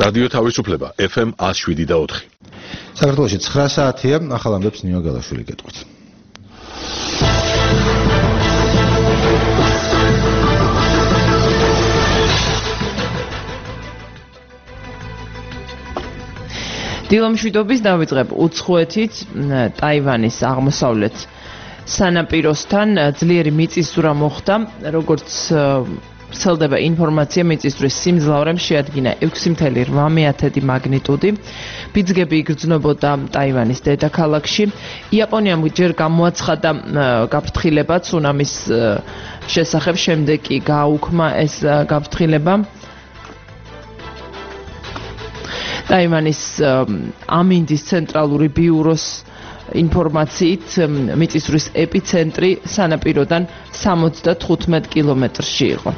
რადიო თავისუფლება FM 107.4. საქართველოში 9 საათია, ახალ ამბებს ნინო გალაშვილი გეტყვით. დილომშვიდობის დავიწყებ უცხოეთით ტაივანის აღმოსავლეთ სანაპიროსთან ძლიერი მიწისძვრა მოხდა, როგორც ვრცელდება ინფორმაცია, მიწისძვრის სიმძლავრემ შეადგინა 6.8 მაგნიტუდი. ბიძგები იგრძნობოდა ტაივანის დედაქალაქში. იაპონიამ ჯერ გამოაცხადა გაფრთხილება ცუნამის შესახებ, შემდეგ კი გააუქმა ეს გაფრთხილება. ტაივანის ამინდის ცენტრალური ბიუროს ინფორმაციით მიწისძვრის ეპიცენტრი სანაპიროდან 75 კილომეტრში იყო.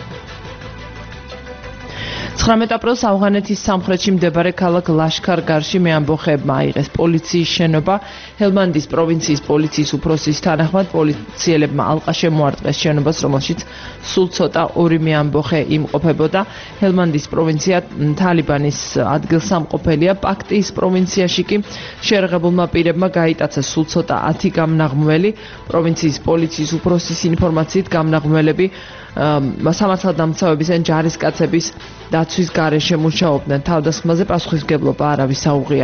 19 აპრილს ავღანეთის სამხრეთში მდებარე ქალაქ ლაშქარ-გარში მეამბოხეებმა აიღეს პოლიციის შენობა. ჰელმანდის პროვინციის პოლიციის უფროსის თანახმად პოლიციელებმა ალყა შემოარტყეს შენობას, რომელშიც სულ ცოტა 2 მეამბოხე იმყოფებოდა. ჰელმანდის პროვინცია თალიბანის ადგილსამყოფელია. პაქტიის პროვინციაში კი შეერაღებულმა პირებმა გაიტაცეს სულ ცოტა 10 გამნაღმველი. პროვინციის პოლიციის უფროსის ინფორმაციით გამნაღმველები სამართალდამცავების ან ჯარისკაცების დაცვის გარეშე მუშაობდნენ. თავდასხმაზე პასუხისმგებლობა არავის აუღია.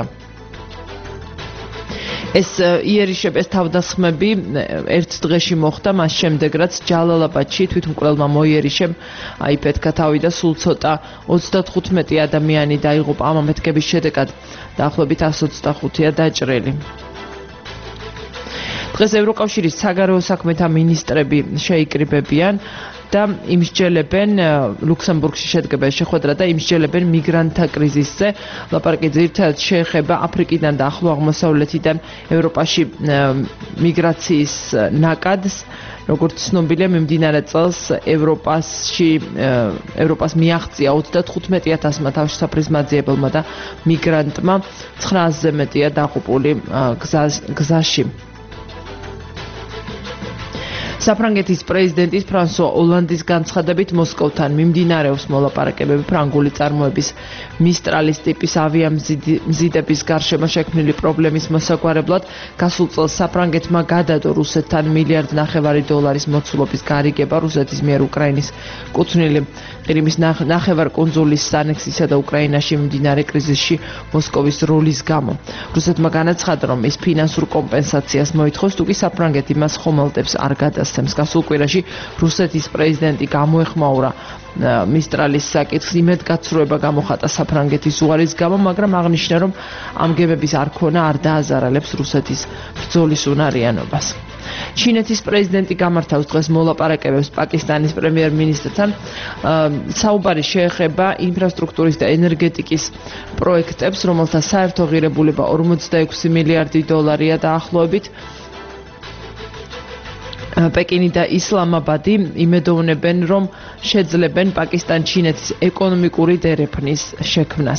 ეს იერიშების თავდასხმები ერთ დღეში მოხდა, მას შემდეგ რაც ჯალალაბადში თვითმკვლელმა მოიერიშემ აიფეთქა თავი და სულ ცოტა 35 ადამიანი დაიღუპა. ამ ამეთქების შედეგად დაახლოებით 125-ია დაჭრილი. დღეს ევროკავშირის საგარეო საქმეთა მინისტრები შეიკრიბებიან და იმსჯელებენ ლუქსემბურგში შედგება შეხვედრა და იმსჯელებენ მიგრანტთა კრიზისზე. ლაპარაკი ძირითადად შეეხება აფრიკიდან და ახლო აღმოსავლეთიდან ევროპაში მიგრაციის ნაკადს. როგორც ცნობილია, მიმდინარე წელს ევროპას მიაღწია 35,000-მა თავშესაფრის მაძიებელმა და მიგრანტმა, 900-ზე მეტია დაღუპული გზაში. საფრანგეთის პრეზიდენტის ფრანსუა ოლანდის განცხადებით მოსკოვთან მიმდინარეობს მოლაპარაკებები ფრანგული წარმოების მისტრალის ტიპის ავიამზიდების გარშემო შექმნილი პრობლემის მოსაგვარებლად. გასულ წელს საფრანგეთმა გადადო რუსეთთან $1.5 მილიარდის მოცულობის გარიგება რუსეთის მიერ უკრაინის კუთვნილი ყირიმის ნახევარკუნძულის ანექსისა და უკრაინაში მიმდინარე კრიზისში მოსკოვის როლის გამო. რუსეთმა განაცხადა, რომ ის ფინანსურ კომპენსაციას მოითხოვს, თუ კი საფრანგეთი მას ხომალდებს არ გადასცემს. გასულ კვირაში რუსეთის პრეზიდენტი გამოეხმაურა მისტრალის საკითხს, იმედგაცრუება გამოხატა საფრანგეთის უარის გამო, მაგრამ აღნიშნა, რომ ამ გემების არქონა არ დააზარალებს რუსეთის ბრძოლის უნარიანობას. ჩინეთის პრეზიდენტი გამართავს დღეს მოლაპარაკებებს პაკისტანის პრემიერ-მინისტრთან. საუბარი შეეხება ინფრასტრუქტურის და ენერგეტიკის პროექტებს, რომელთა საერთო ღირებულება $46 მილიარდია დაახლოებით. პეკინი და ისლამაბადი იმედოვნებენ, რომ შეძლებენ პაკისტან-ჩინეთის ეკონომიკური დერეფნის შექმნას.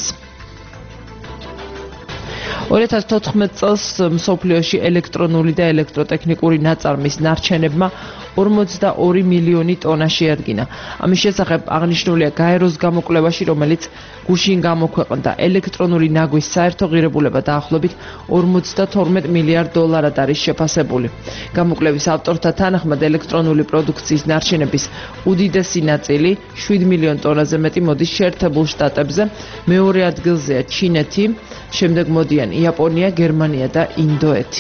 2014 წელს მსოფლიოში ელექტრონული და ელექტროტექნიკური ნაწარმის ნარჩენებმა 42 მილიონი ტონა შეადგინა. ამის შესახებ აღნიშნულია გაეროს გამოკვლევაში, რომელიც გუშინ გამოქვეყნდა. ელექტრონული ნაგვის საერთო ღირებულება დაახლოებით $42 მილიარდად არის შეფასებული. გამოკვლევის ავტორთა თანახმად ელექტრონული პროდუქციის ნარჩენების უდიდესი ნაწილი 7 მილიონ ტონაზე მეტი მოდის შეერთებულ შტატებზე, მეორე ადგილზეა ჩინეთი, შემდეგ მოდიან იაპონია, გერმანია და ინდოეთი.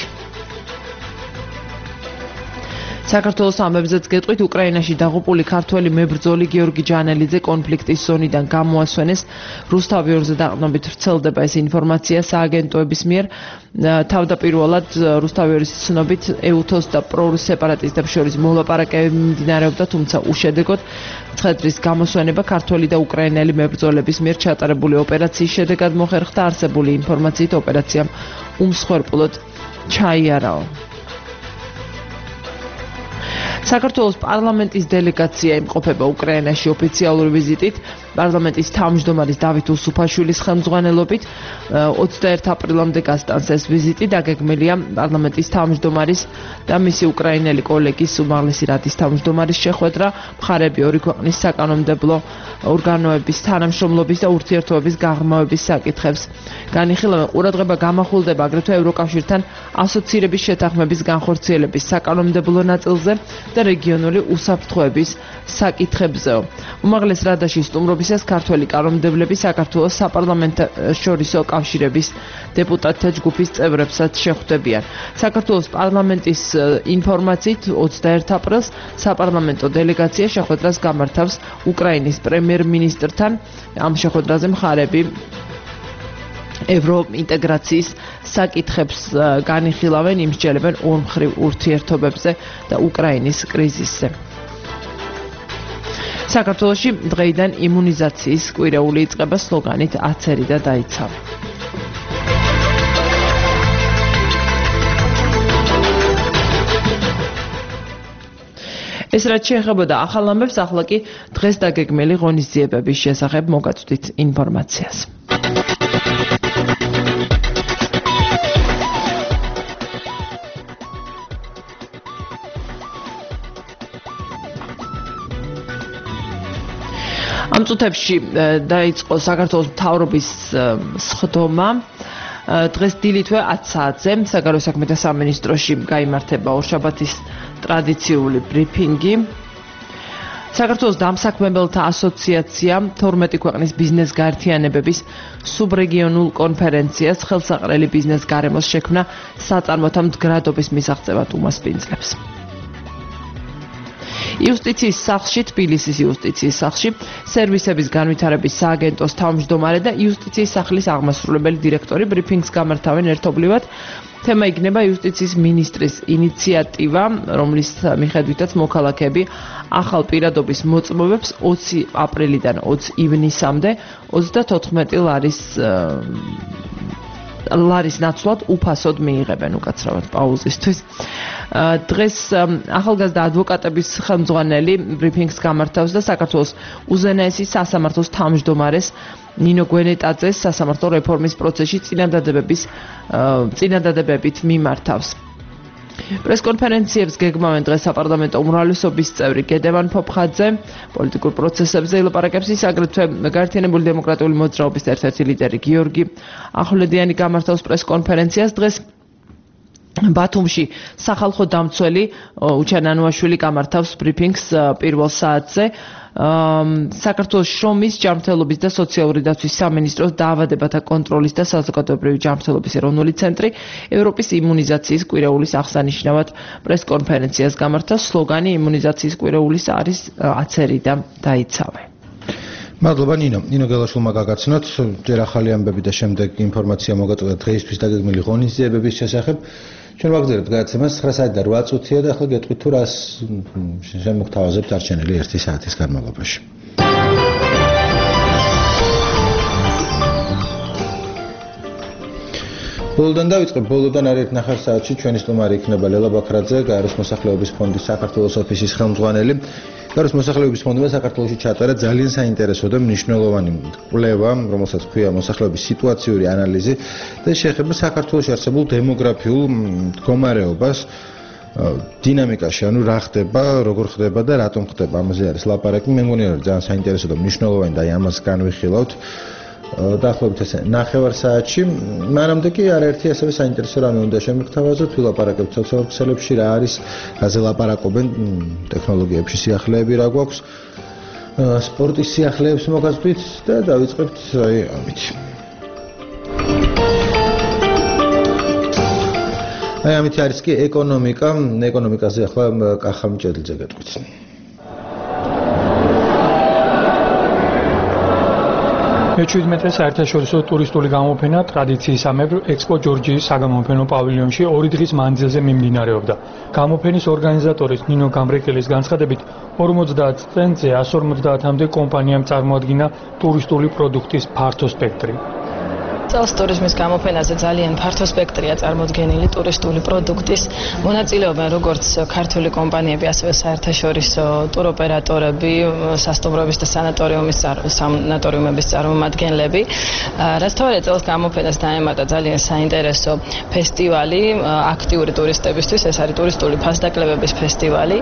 საქართველოს ამბებზეც გეტყვით, უკრაინაში დაღუპული ქართველი მებრძოლი გიორგი ჯანელიძე კონფლიქტის ზონიდან გამოასვენეს. რუსთავი 2-ზე დაყრდნობით ვრცელდება ეს ინფორმაცია სააგენტოების მიერ. თავდაპირველად რუსთავი 2-ის ცნობით ეუთოს და პრორუს სეპარატისტებს შორის მოლაპარაკებები მიმდინარეობდა, თუმცა უშედეგოდ. მცხეთის გამოსვენება ქართველი და უკრაინელი მებრძოლების მიერ ჩატარებული ოპერაციის შედეგად მოხერხდა. არსებული ინფორმაციით ოპერაციამ უმსხვერპლოდ ჩაიარაო. საქართველოს პარლამენტის დელეგაცია იმყოფება უკრაინაში ოფიციალური ვიზიტით. პარლამენტის თავმჯდომარის დავით უსუფაშვილის ხელმძღვანელობით 21 აპრილამდე გასტანს ეს ვიზიტი. დაგეგმილია პარლამენტის თავმჯდომარის და მისი უკრაინელი კოლეგის უმაღლესი რადის თავმჯდომარის შეხვედრა, მხარეები ორი ქვეყნის საკანონმდებლო ორგანოების თანამშრომლობის და ურთიერთობების გაღრმავების საკითხებს განიხილავენ. ყურადღება გამახვილდება აგრეთვე ევროკავშირთან ასოცირების შეთანხმების განხორციელების საკანონმდებლო ნაწილზე და რეგიონული უსაფრთხოების საკითხებზეო. უმაღლეს რადაში სტუმრობისას ქართველი კანონმდებლები საქართველოს საპარლამენტო შორისო კავშირების დეპუტატთა ჯგუფის წევრებსაც შეხვდებიან. საქართველოს პარლამენტის ინფორმაციით 21 აპრილს საპარლამენტო დელეგაცია შეხვედრას გამართავს უკრაინის პრემიერ-მინისტრთან. ამ შეხვედრაზე მხარეები ევროინტეგრაციის საკითხებს განიხილავენ, იმსჯელებენ ორმხრივ ურთიერთობებზე და უკრაინის კრიზისზე. საქართველოში დღეიდან იმუნიზაციის კვირეული იწყება სლოგანით აცერი და დაიცავე. ეს რაც შეეხებოდა ახალ ამბებს, ახლა კი დღეს დაგეგმილი ღონისძიებების შესახებ მოგაწვდით ინფორმაციას. ამ წუთებში დაიწყო საქართველოს მთავრობის სხდომა. დღეს დილითვე 10 საათზე საგარეო საქმეთა სამინისტროში გაიმართება ორშაბათის ტრადიციული ბრიფინგი. საქართველოს დამსაქმებელთა ასოციაცია 12 ქვეყნის ბიზნეს გაერთიანებების სუბრეგიონულ კონფერენციას ხელსაყრელი ბიზნეს გარემოს შექმნა საწარმოთა მდგრადობის მისაღწევად უმასპინძლებს. იუსტიციის სახლში, თბილისის იუსტიციის სახლში სერვისების განვითარების სააგენტოს თავმჯდომარე და იუსტიციის სახლის აღმასრულებელი დირექტორი ბრიფინგს გამართავენ ერთობლივად. თემა იქნება იუსტიციის მინისტრის ინიციატივა, რომლის მიხედვითაც მოქალაქეები ახალ პირადობის მოწმობებს 20 აპრილიდან 20 ივნისამდე 34 ლარის ნაცვლად უფასოდ მიიღებენ უკაცრავად პაუზისთვის. დღეს ახალგაზრდა ადვოკატების ხელმძღვანელი ბრიფინგს გამართავს და საქართველოს უზენაესი სასამართლოს თავმჯდომარეს ნინო გვენეტაძეს სასამართლო რეფორმის პროცესში წინადადებებით მიმართავს. პრესკონფერენციებს გეგმავენ დღეს საპარლამენტო უმრავლესობის წევრი გედევან ფოფხაძე, პოლიტიკურ პროცესებზე ილაპარაკებს ის, აგრეთვე გაერთიანებული დემოკრატიული მოძრაობის ერთ-ერთი ლიდერი გიორგი ახვლედიანი გამართავს პრესკონფერენციას. დღეს ბათუმში სახალხო დამცველი უჩან ანუაშვილი გამართავს ბრიფინგს პირველ საათზე. საქართველოს შრომის, ჯანმრთელობის და სოციალური დაცვის სამინისტროს დაავადებათა კონტროლის და საზოგადოებრივი ჯანმრთელობის ეროვნული ცენტრი ევროპის იმუნიზაციის კვირეულის აღსანიშნავად პრესკონფერენციას გამართავს. სლოგანი იმუნიზაციის კვირეულის არის აცერი და დაიცავე. მადლობა ნინო. ნინო გელაშვილმა გაგაცნოთ ჯერ ახალი ამბები და შემდეგ ინფორმაცია მოგაწოდა დღეისთვის დაგეგმილი ღონისძიებების შესახებ. ჩვენ ვაგრძელებთ გადაცემას 9 საათი და 8 წუთია და ახლა გეტყვით თუ რას შემოგთავაზებთ დარჩენილი 1 საათის განმავლობაში. ბოლოდან დავიწყებ. ბოლოდან არის 1 საათში ჩვენი სტუმარი იქნება ლელა ბაქრაძე, გაეროს მოსახლეობის ფონდის საქართველოს ოფისის ხელმძღვანელი. გაეროს მოსახლეობის ფონდმა საქართველოში ჩაატარა ძალიან საინტერესო და მნიშვნელოვანი კვლევა, რომელსაც ქვია მოსახლეობის სიტუაციური ანალიზი და შეეხება საქართველოში არსებულ დემოგრაფიულ მდგომარეობას, დინამიკაში, ანუ რა ხდება, როგორ ხდება და რატომ ხდება. ამაზე არის ლაპარაკი. მე მგონი რომ ძალიან საინტერესო და მნიშვნელოვანი და ამას განვიხილავთ. დაახლოებით ესე 9 საათში. მანამდე კი არაერთი ასევე საინტერესო რამე უნდა შემოგთავაზოთ, ვილაპარაკებთ სოციალურ ქსელებში რა არის, რაზე ლაპარაკობენ ტექნოლოგიებში სიახლეები რა გვაქვს, სპორტის სიახლეებს მოგაწვდით და დავიწყებთ ამით. ამით არის კი ეკონომიკაზე ახლა კახა მიჭედლზე გეტყვით. მე-17 საერთაშორისო ტურისტული გამოფენა ტრადიციისამებრ ექსპო ჯორჯიის საგამოფენო პავილიონში 2 დღის მანძილზე მიმდინარეობდა. გამოფენის ორგანიზატორის ნინო გამრეკელის განცხადებით 50 სტენდზე 150-მდე კომპანიამ წარმოადგინა ტურისტული პროდუქტის ფართო სპექტრი. წელს ტურიზმის გამოფენაზე ძალიან ფართო სპექტრია წარმოდგენილი ტურისტული პროდუქტის. მონაწილეობენ როგორც ქართული კომპანიები, ასევე საერთაშორისო ტუროპერატორები, სასტუმროების და სანატორიუმების წარმომადგენლები. რასთავარია წელს გამოფენას დაემატა ძალიან საინტერესო ფესტივალი აქტიური ტურისტებისთვის, ეს არის ტურისტული ფასდაკლებების ფესტივალი.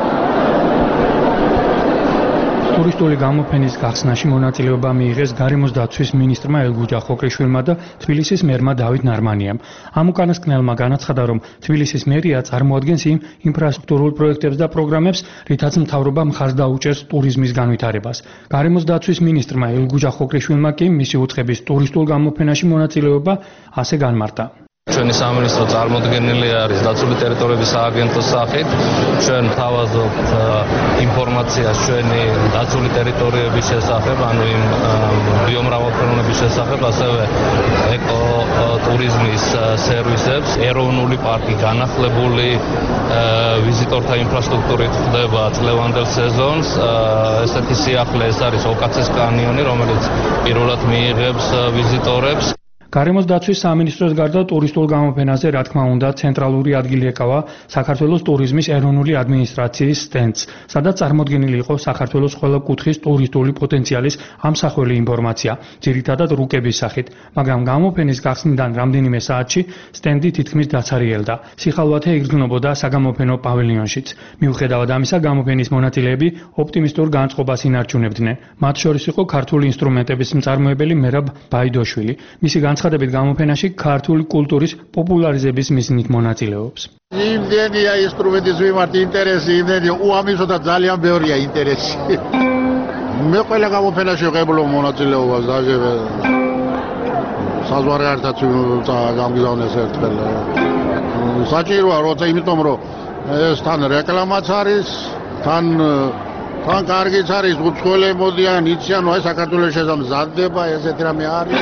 ტურისტული გამოფენის გახსნაში მონაწილეობა მიიღეს გარემოს დაცვის მინისტრმა ელგუჯა ხოկრიშვილმა და თბილისის მერმა დავით ნარმანიამ. ამ უკანასკნელმა განაცხადა, რომ თბილისის მერია წარმოადგენს იმ ინფრასტრუქტურულ პროექტებს და პროგრამებს, რითაც მთავრობა მხარს დაუჭერს ტურიზმის განვითარებას. გარემოს დაცვის მინისტრმა ელგუჯა ხოკრიშვილმა კი მისი უცხების ტურისტულ გამოფენაში მონაწილეობა ასე განმარტა. ჩვენი სამინისტრო წარმოდგენილი არის დაცული ტერიტორიების სააგენტოს სახით. ჩვენ თავაზობთ ინფორმაციას ჩვენი დაცული ტერიტორიების შესახებ, ანუ იმ ბიომრავალფეროვნების შესახებ, ასევე ეკოტურიზმის სერვისებს. ეროვნული პარკი განახლებული ვიზიტორთა ინფრასტრუქტურით ხდება წლევანდელ სეზონს. ესეთი სიახლე ეს არის ოკაცეს კანიონი, რომელიც პირველად მიიღებს ვიზიტორებს. გარემოს დაცვის სამინისტროს გარდა ტურისტულ გამოფენაზე, რა თქმა უნდა, ცენტრალური ადგილი ეკავა საქართველოს ტურიზმის ეროვნული ადმინისტრაციის სტენდს, სადაც წარმოდგენილი იყო საქართველოს ყველა კუთხის ტურისტული პოტენციალის ამსახველი ინფორმაცია, ძირითადად რუკების სახით, მაგრამ გამოფენის გახსნიდან რამდენიმე საათში სტენდი თითქმის დაცარიელდა. სიხალვათე იგრძნობოდა საგამოფენო პავილიონშიც. მიუხედავად ამისა, გამოფენის მონაწილეები ოპტიმისტურ განწყობას ინარჩუნებდნენ. მათ შორის იყო ქართული ინსტრუმენტების მწარმოებელი მერაბ ბაიდოშვილი. მისი განცხადებით გამოფენაში ქართული კულტურის პოპულარიზების მიზნით მონაწილეობს. იმდენია ინსტრუმენტის მიმართ ინტერესი, იმდენია უამისო და ძალიან ბევრია ინტერესი. მე ყველა გამოფენაში ვღებულობ მონაწილეობას დაჟე საზღვარგარეთაც გამგზავნეს ერთხელ. საჭიროა როცა იმიტომ რომ ეს თან რეკლამაც არის, თან კარგიც არის, უცხოელები მოდიან, იციან, აი საქართველოს შესამზადდება, ესეთი რამე არის.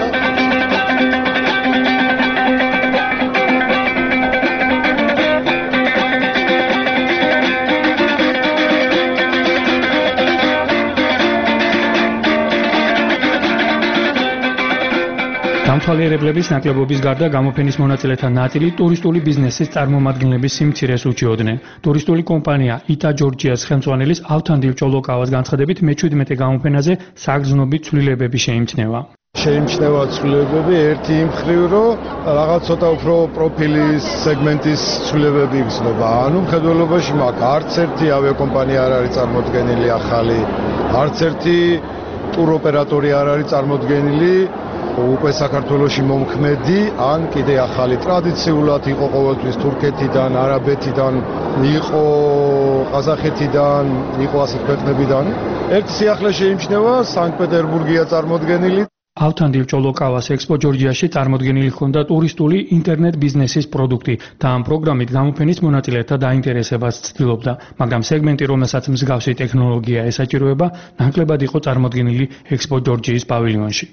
დამთვალიერებლების ნაკლებობის გარდა გამოფენის მონაწილეთა ნაწილი ტურისტული ბიზნესის წარმომადგენლების სიმცირეს უჩიოდნენ. ტურისტული კომპანია იტა ჯორჯიას ხელმძღვანელის ავთანდილ ჭოლოკავას განცხადებით მე-17 გამოფენაზე საგრძნობი ცვლილებები შეიმჩნევა. შეიმჩნევა ცვლილებები ერთი იმ მხრივ, რომ რაღაც ცოტა უფრო პროფილის სეგმენტის ცვლილებები იგრძნობა. ანუ მხედველობაში მაქვს არც ერთი ავიაკომპანია არ არის წარმოდგენილი ახალი, არც ერთი ტუროპერატორი არ არის წარმოდგენილი უკვე საქართველოში მომქმედი, ან კიდე ახალი. ტრადიციულად იყო ყოველთვის თურქეთიდან, არაბეთიდან, იყო ყაზახეთიდან, იყო ასეთ ქვეყნებიდან. ერთი სიახლე შეიმჩნევა, სანქტ-პეტერბურგია წარმოდგენილი. ავთანდილ ჭოლოკავას ექსპო ჯორჯიაში წარმოდგენილი ჰქონდა ტურისტული ინტერნეტ ბიზნესის პროდუქტი და ამ პროგრამით გამოფენის მონაწილეთა დაინტერესებას ცდილობდა, მაგრამ სეგმენტი, რომელსაც მსგავსი ტექნოლოგია ესაჭიროება, ნაკლებად იყო წარმოდგენილი ექსპო ჯორჯიის პავილიონში.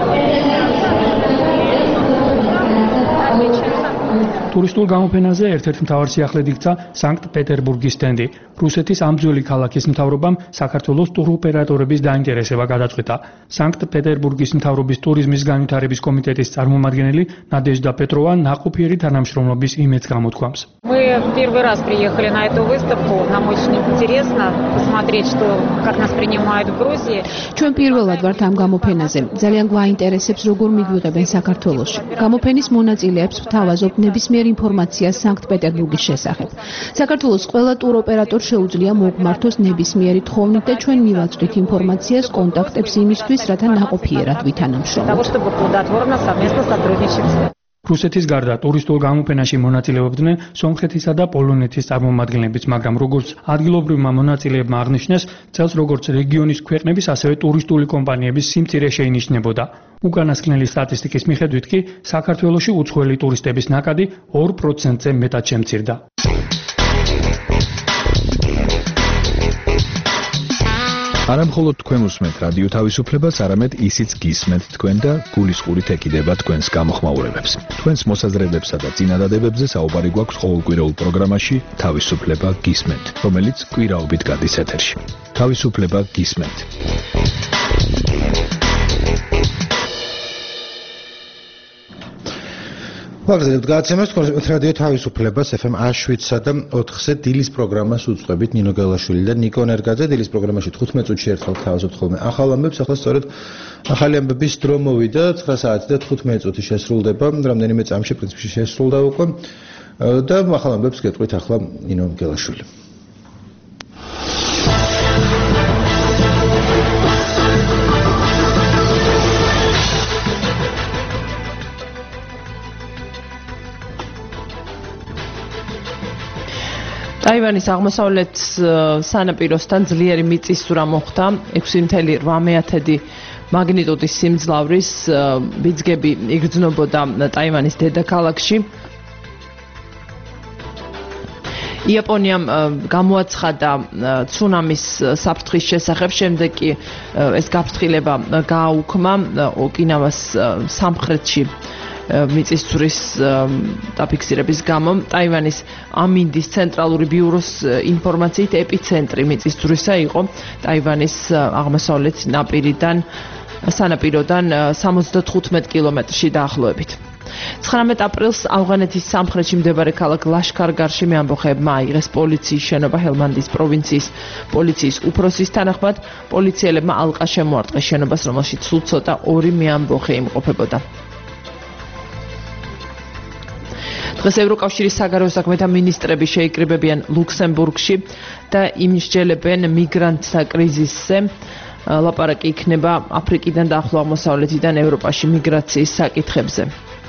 ტურისტულ გამოფენაზე ერთ-ერთ მთავარ სიახლედ იქცა სანქტ-პეტერბურგის სტენდი. რუსეთის ამ ძველი ქალაქის მთავრობამ საქართველოს ტუროპერატორების დაინტერესება გადაწყვიტა. სანქტ-პეტერბურგის მთავრობის ტურიზმის განვითარების კომიტეტის წარმომადგენელი ნადეჟდა პეტროვა ნაყოფიერი თანამშრომლობის იმედს გამოთქვამს. Мы первый раз приехали на эту выставку. Нам очень интересно посмотреть, что как нас принимают в Грузии. ჩვენ პირველად ვართ ამ გამოფენაზე. ძალიან გვაინტერესებს, როგორ მიგვიღებენ საქართველოში. გამოფენის მონაწილეებს ვთავაზობ ნებისმიერ ინფორმაციას სანქტ-პეტერბურგის შესახებ. საქართველოს ყველა ტუროპერატორს შეუძლია მოგმართოს ნებისმიერი თხოვნით და ჩვენ მივაწვდით ინფორმაციას, კონტაქტებს იმისთვის, რათა ნაყოფიერად ვითანამშრომლოთ. რუსეთის გარდა ტურისტულ გამოფენაში მონაწილეობდნენ სომხეთისა და პოლონეთის წარმომადგენლებიც, მაგრამ როგორც ადგილობრივმა მონაწილეებმა აღნიშნეს, წელს როგორც რეგიონის ქვეყნების, ასევე ტურისტული კომპანიების სიმწირე შეინიშნებოდა. უკანასკნელი სტატისტიკის მიხედვით კი საქართველოში უცხოელი ტურისტების ნაკადი 2%-ზე მეტად შემცირდა. არა მხოლოდ თქვენ უსმენთ რადიო თავისუფლებას, არამედ ისიც გისმენთ თქვენ და გულისყურით ეკიდება თქვენს გამოხმაურებებს. თქვენს მოსაზრებებსა და წინადადებებზე საუბარი გვაქვს ყოველკვირეულ პროგრამაში თავისუფლება გისმენთ, რომელიც კვირაობით გადის ეთერში. თავისუფლება გისმენთ. ვაგრძელებთ გადაცემას თქოს რადიო თავისუფლებას FM 107-სა და 4-ზე დილის პროგრამას უძღვებით ნინო გელაშვილი და ნიკო ნერგაძე. დილის პროგრამაში 15 წუთში ერთხელ თავაზობთ ხოლმე ახალ ამბებს. ახლა სწორედ ახალი ამბების დრო მოვიდა 9 საათი და 15 წუთი შესრულდება. რამდენიმე წამში პრინციპში შესრულდა უკვე და ახალ ამბებს გეტყვით ახლა ნინო გელაშვილი. ტაივანის აღმოსავლეთ სანაპიროსთან ძლიერი მიწისძვრა მოხდა 6.8 მაგნიტუდის სიმძლავრის ბიძგები იგრძნობოდა ტაივანის დედაქალაქში. იაპონიამ გამოაცხადა ცუნამის საფრთხის შესახებ, შემდეგ კი ეს გაფრთხილება გააუქმა ოკინავას სამხრეთში მიწისძვრის დაფიქსირების გამო. ტაივანის ამინდის ცენტრალური ბიუროს ინფორმაციით ეპიცენტრი მიწისძვრისა იყო ტაივანის აღმოსავლეთ სანაპიროდან 75 კილომეტრში დაახლოებით. 19 აპრილს ავღანეთის სამხრეთში მდებარე ქალაქ ლაშქარ-გარში ამბოხებმა აიღეს პოლიციის შენობა. ჰელმანდის პროვინციის პოლიციის უფროსის თანახმად პოლიციელებმა ალყა შემოარტყეს შენობას, რომელშიც სულ ცოტა 2 მეამბოხე იმყოფებოდა. დღეს ევროკავშირის საგარეო საქმეთა მინისტრები შეიკრიბებიან ლუქსემბურგში და იმსჯელებენ მიგრანტთა კრიზისზე. ლაპარაკი იქნება აფრიკიდან და ახლო აღმოსავლეთიდან ევროპაში მიგრაციის საკითხებზე.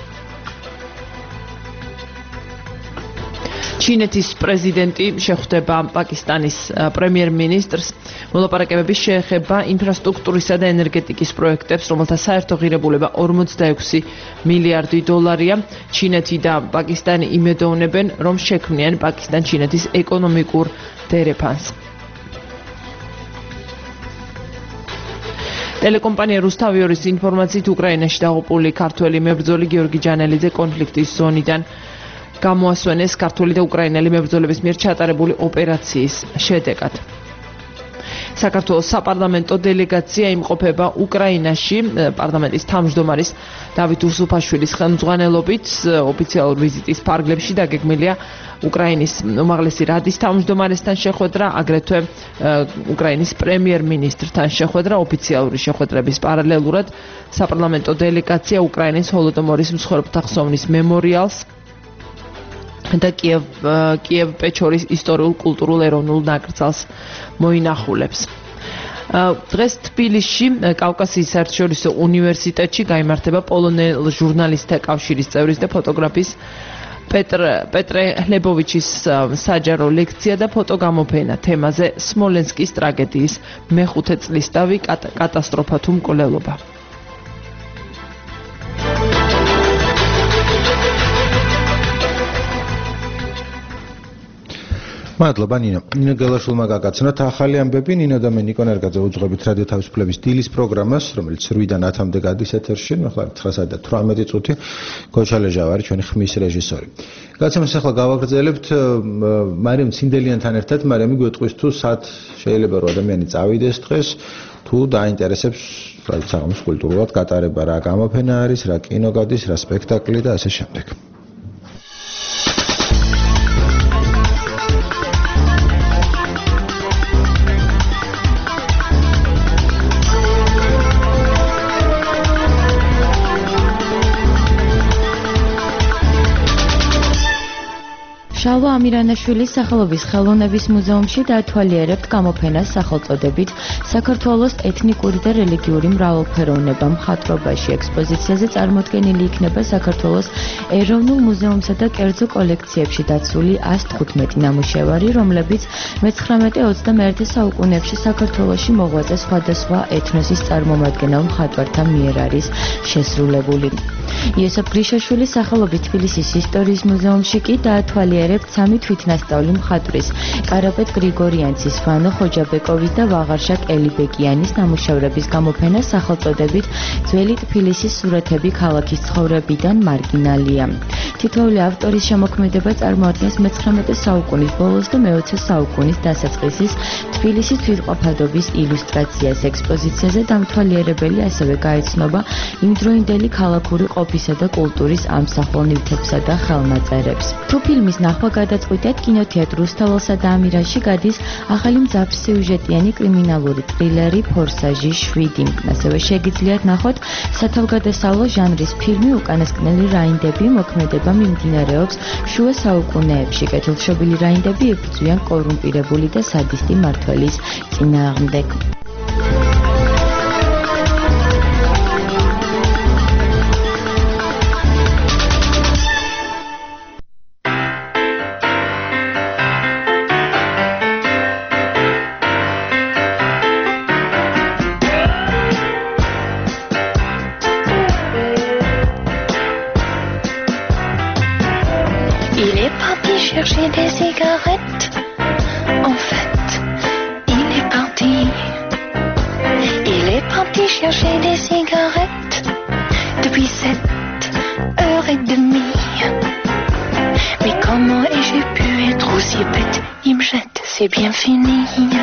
ჩინეთის პრეზიდენტი შეხვდება პაკისტანის პრემიერ-მინისტრს. მოლაპარაკებები შეეხება ინფრასტრუქტურისა და ენერგეტიკის პროექტებს, რომელთა საერთო ღირებულება 46 მილიარდი დოლარია. ჩინეთი და პაკისტანი იმედოვნებენ, რომ შექმნიან პაკისტან-ჩინეთის ეკონომიკურ დერეფანს. ტელეკომპანია რუსთავიორის ინფორმაციით უკრაინაში დაღუპული ქართველი მებრძოლი გიორგი ჯანელიძე კონფლიქტის ზონიდან გამოასვენეს ქართული და უკრაინელი მებრძოლების მიერ ჩატარებული ოპერაციის შედეგად. საქართველოს საპარლამენტო დელეგაცია იმყოფება უკრაინაში პარლამენტის თავმჯდომარის დავით უსუფაშვილის ხელმძღვანელობით. ოფიციალურ ვიზიტის ფარგლებში დაგეგმილია უკრაინის უმაღლესი რადის თავმჯდომარესთან შეხვედრა, აგრეთვე უკრაინის პრემიერ-მინისტრთან შეხვედრა. ოფიციალური შეხვედრების პარალელურად საპარლამენტო დელეგაცია უკრაინის ჰოლოდომორის მსხვერპლთა ხსოვნის მემორიალს და კიევ-პეჩორის ისტორიულ-კულტურულ ეროვნულ ნაკრძალს მოინახულებს. დღეს თბილისში კავკასიის საერთაშორისო უნივერსიტეტში გაიმართება პოლონელ ჟურნალისტთა კავშირის წევრის და ფოტოგრაფის პეტრე ჰლებოვიჩის საჯარო ლექცია და ფოტოგამოფენა თემაზე სმოლენსკის ტრაგედიის მე-5 წლისდავი კატასტროფა თუ მკვლელობა. მადლობა ნინო. ნინო გელაშვილმა გაგაცნოთ ახალი ამბები. ნინო და მე ნიკო ნერგაძე უძღვებით რადიო თავისუფლების დილის პროგრამას, რომელიც 8-დან 10-მდე გადის ეთერში. ახლა 9:18 წუთი. გოჩა ლეჟავარი ჩვენი ხმის რეჟისორი. გადაცემას ახლა გავაგრძელებთ მარიამ ცინდელიანთან ერთად. მარიამი გვეტყვის თუ სად შეიძლება რომ ადამიანი წავიდეს დღეს, თუ დაინტერესებს საღამოს კულტურულად გატარება, რა გამოფენა არის, რა კინო გადის, რა სპექტაკლი და ასე შემდეგ. შალვა ამირანაშვილის სახელობის ხელოვნების მუზეუმში დაათვალიერებთ გამოფენას სახელწოდებით საქართველოს ეთნიკური და რელიგიური მრავალფეროვნება მხატვრობაში. ექსპოზიციაზე წარმოდგენილი იქნება საქართველოს ეროვნულ მუზეუმსა და კერძო კოლექციებში დაცული 115 ნამუშევარი, რომლებიც მე-19-21 საუკუნეებში საქართველოში მოღვაწე სხვადასხვა ეთნოსის წარმომადგენელ მხატვართა მიერ არის შესრულებული. იოსებ გრიშაშვილის სახელობის თბილისის ისტორიის მუზეუმში კი დაათვალიერებთ 3 თვითნასწავლი მხატვრის კარაპეტ გრიგორიანცის, ვანო ხოჯაბეკოვის და ვაღარშაკ ელიბეკიანის ნამუშევრების გამოფენა სახელწოდებით ძველი ტფილისის სურათები ქალაქის ცხოვრებიდან მარგინალია. თითოეული ავტორის შემოქმედება წარმოადგენს მე-19 საუკუნის ბოლოს და მე-20 საუკუნის დასაწყისის თბილისის თვითყოფადობის ილუსტრაციას. ექსპოზიციაზე დამთვალიერებელი ასევე გაეცნობა იმდროინდელი ქალაქური ყოფისა და კულტურის ამსახველ ნივთებსა და ხელნაწერებს. თუ ფილმის ნახვა გადაწყვიტეთ, კინოთეატრ რუსთაველსა და ამირანში გადის ახალი მძაფრსიუჟეტიანი კრიმინალური ტრილერი ფორსაჟი 7. ასევე შეგიძლიათ ნახოთ სათავგადასავლო ჟანრის ფილმი უკანასკნელი რაინდები. მოქმედება მიმდინარეობს შუა საუკუნეებში. კეთილშობილი რაინდები ებრძვიან კორუმპირებული და სადისტი მმართველის წინააღმდეგ. Chercher des cigarettes, en fait, il est parti. Il est parti chercher des cigarettes depuis 7h30. Mais comment ai-je pu être aussi bête? Il me jette, c'est bien fini.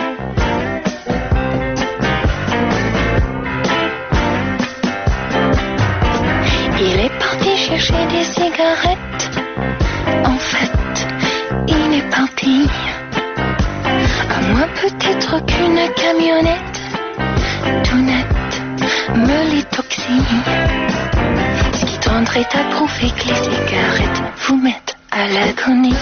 Il est parti chercher des cigarettes, en fait. Il est parti, à moins peut-être qu'une camionnette tout nette me l'étoxie. Ce qui tendrait à prouver que les cigarettes vous mettent à l'agonie.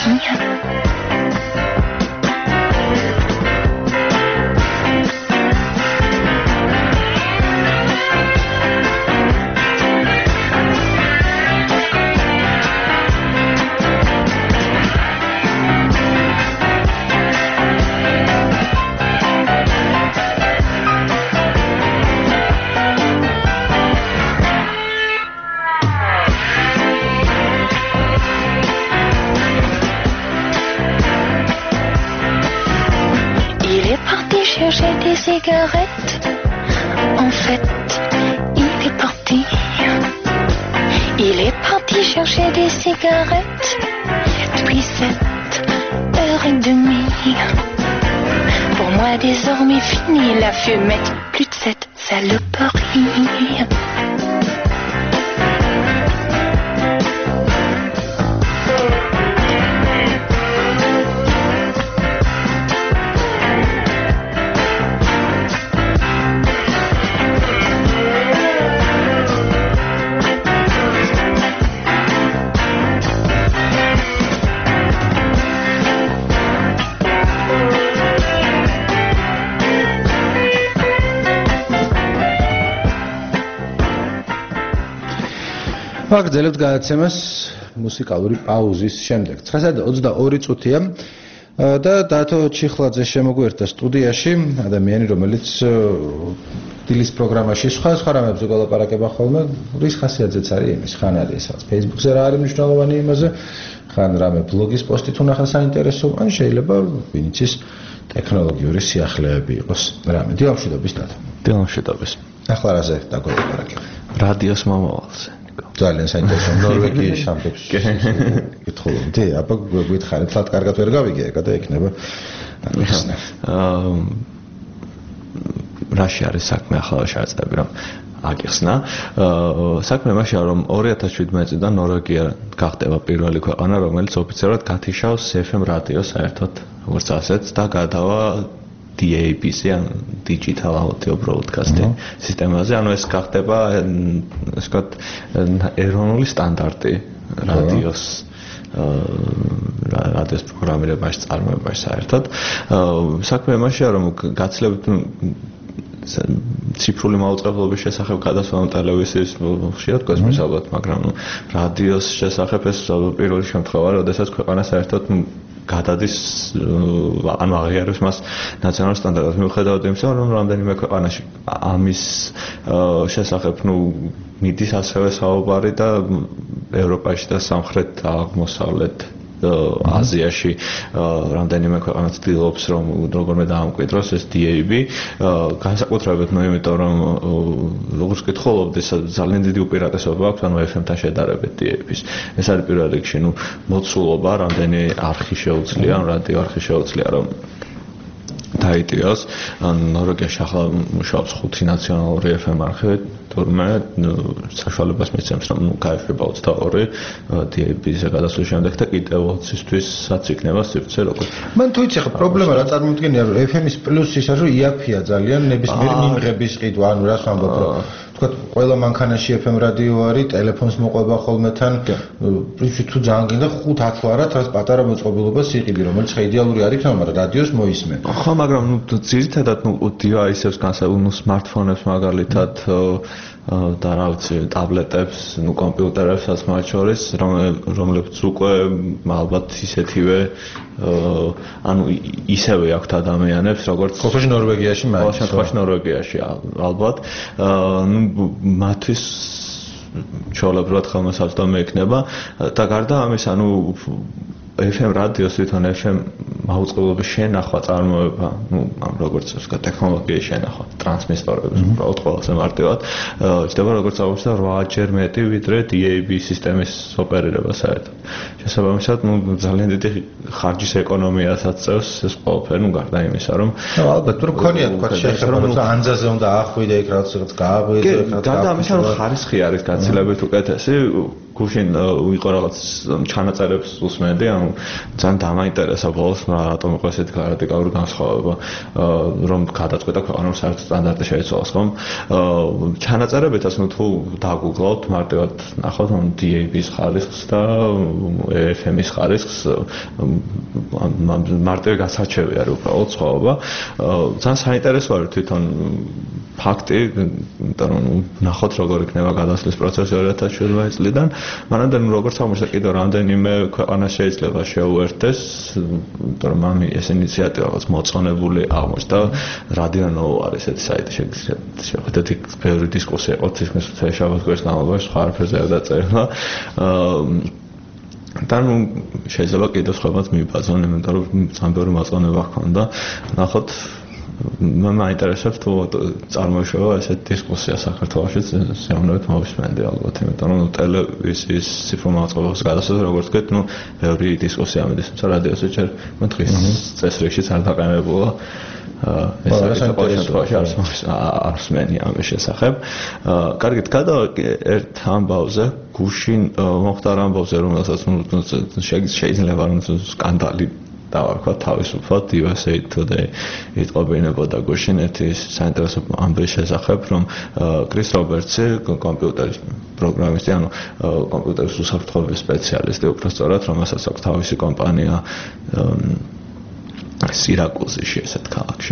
Chercher des cigarettes, en fait, il est parti. Il est parti chercher des cigarettes depuis 7h30. Pour moi désormais fini la fumette, plus de cette saloperie. ვაგრძელებთ გადაცემას მუსიკალური პაუზის შემდეგ. 9:22 წუთია და დათო ჩიხლაძე შემოგვერთა სტუდიაში, ადამიანი, რომელიც დილის პროგრამაში სხვა რამებზე გოლაპარაკება ხოლმე, რის ხასიათზეც არის იმის, ხან არის სადაც Facebook-ზე რა არის მნიშვნელოვანი იმაზე, ხან რამე ბლოგის პოსტით უნახა საინტერესო, ან შეიძლება ვინიცის ტექნოლოგიური სიახლეები იყოს რამე. დილამშვიდობის დათო. დილამშვიდობის. ახლა რაზე დაგოლაპარაკებ? რადიოს მომავალზე. ძალიან საინტერესო ნორვეგიის ამბებს კითხულობდი, აბა გითხარით, თლად კარგად ვერ გავიგე, და იქნება ახსნა. რაში არის საქმე ახლა შევაწები რომ აგიხსნა. საქმე მაშია რომ 2017 წლიდან ნორვეგია გახდება პირველი ქვეყანა, რომელიც ოფიციალურად გათიშავს FM რადიოს საერთოდ როგორც ასეთ და გადავა DAB-ზე, ან Digital Audio Broadcasting სისტემაზე, ანუ ეს გახდება ასე ვთქვათ ეროვნული სტანდარტი რადიოს რადიოს პროგრამირებაში, წარმოებაში საერთოდ. საქმე მაშია რომ გაცილებით ციფრული მაუწყებლობის შესახებ გადასვლამ ტელევიზიის ხშირად გვესმის ალბათ, მაგრამ რადიოს შესახებ ეს პირველი შემთხვევაა, როდესაც ქვეყანა საერთოდ გადადის ანუ აღიარებს მას ნაციონალურ სტანდარტად. მიუხედავად იმისა, რომ რამდენიმე ქვეყანაში ამის შესახებ მიდის ასევე საუბარი და ევროპაში და სამხრეთ აღმოსავლეთ აზიაში რამდენიმე ქვეყანა ცდილობს რომ როგორმე დაამკვიდროს ეს DAB განსაკუთრებით მე იმიტომ რომ როგორც კითხულობდი ძალიან დიდი უპირატესობა აქვს ანუ FM-თან შედარებით DAB-ის ეს არის პირველ რიგში ნუ მოცულობა რამდენი არხი შეუძლია ან რადიო არხი შეუძლია რომ დაიტიოს ან ნორვეგიაში ახლა მუშაობს 5 ნაციონალური FM არხი თურმე საშუალებას მისცემს რომ გაიფრება 22 DAB-ზე გადასვლის შემდეგ და კიდევ 20-ისთვისაც იქნება სივრცე როგორც მან თუ იცი ხა პრობლემა რა წარმოუდგენია რომ FM-ის პლუსი ის არის რომ იაფია ძალიან ნებისმიერი მიმღების ყიდვა ანუ რას ვამბობ რომ თქვა ყველა მანქანაში FM რადიო არის ტელეფონს მოყვება ხოლმე თან პრინციპი თუ ძალიან გინდა 5-10 ლარად რაც პატარა მოწყობილობას იყიდი რომელიც ხა იდეალური არ იქნება მაგრამ რადიოს მოისმენ ხო მაგრამ ნუ ძირითადად ნუ დივაისებს განსაკუთრებით სმარტფონებს მაგალითად და რა ვიცი ტაბლეტებს, ნუ კომპიუტერებსაც მათ შორის, რომლებიც უკვე ალბათ ისეთივე ანუ ისევე აქვთ ადამიანებს, როგორც ხოხოში ნორვეგიაში მაინც. ხოხოში ნორვეგიაში ალბათ. ნუ მათთვის ჩაოლებრად ხელმისაწვდომი იქნება და გარდა ამის, ანუ FM რადიოს თვითონ FM მაუწყებლობის შენახვა წარმოება, ну, როგორც ვთქვა, ტექნოლოგიის შენახვა, ტრანსმისტორების უბრალოდ ყველაზე მარტივად, ხდება როგორც აღნიშნა 8-ჯერ მეტი ვიდრე DAB სისტემის ოპერირება საერთოდ. შესაბამისად, ну, ძალიან დიდი ხარჯის ეკონომიასაც წევს ეს ყველაფერი, ну, გარდა იმისა, რომ ალბათ რომ ქონია თქვა შეხება, რომ ანძაზე უნდა ახვიდე იქ რაღაც გააღვიძე, რაღაც გარდა ამისა, რომ ხარისხი არის გაცილებით უკეთესი, გუშინ ვიყო რაღაც ჩანაწერებს უსმენდი, ანუ ძალიან დამაინტერესა ბოლოს რატომ იყო ესეთი რადიკალური განსხვავება, რომ გადაწყვეტა ქვეყანამ საერთო სტანდარტი შეიცვალოს, ხომ? ჩანაწერებითაც თუ დაგუგლავთ, მარტივად ნახავთ DAB-ის ხარისხს და FM-ის ხარისხს, მარტივი გასარჩევი არის უბრალოდ სხვაობა. ძალიან საინტერესო არის თვითონ ფაქტი, იმიტომ რომ ნახოთ როგორ იქნება გადასვლის პროცესი 2017 წლიდან. მანამდე როგორც აღმოჩნდა კიდევ რამდენიმე ქვეყანა შეიძლება შეუერთდეს, იმიტომ რომ ამ ეს ინიციატივა რაღაც მოწონებული აღმოჩნდა. რადიო ნოუ არის ესეთი საიტი შეხედეთ იქ ბევრი დისკუსია იყო თითქმის შაბათ გვერდს განმავლობაში სხვა არაფერზე არ დაწერილა. და ნუ შეიძლება კიდევ სხვაებად მიბაძონ, იმიტომ რომ ძალიან ბევრი მოწონება ჰქონდა. ნახოთ მაინტერესებს თუ წარმოიშვა ესეთი დისკუსია საქართველოშიც ზეუნებით მოვისმენდი ალბათ, იმიტომ რომ ტელევიზიის ციფრულ მაუწყებლობის გადასვლაზე როგორც ვთქვით, ნუ ბევრი დისკუსია ამის, თუმცა რადიოზე ჯერ დღის წესრიგშიც არ დაყენებულა ეს არის მენი ამის შესახებ. კარგით, გადავიდე ერთ ამბავზე, გუშინ მოხდა ამბავზე, რომელსაც შეიძლება რომ სკანდალი დავარქვა თავისუფლად USA Today იტყობინებოდა გუშინ ერთი საინტერესო ამბის შესახებ, რომ კრის რობერტსი კომპიუტერის პროგრამისტი, ანუ კომპიუტერის უსაფრთხოების სპეციალისტი, უბრალოდ რომელსაც აქვს თავისი კომპანია სირაკუზში, ესეთ ქალაქში.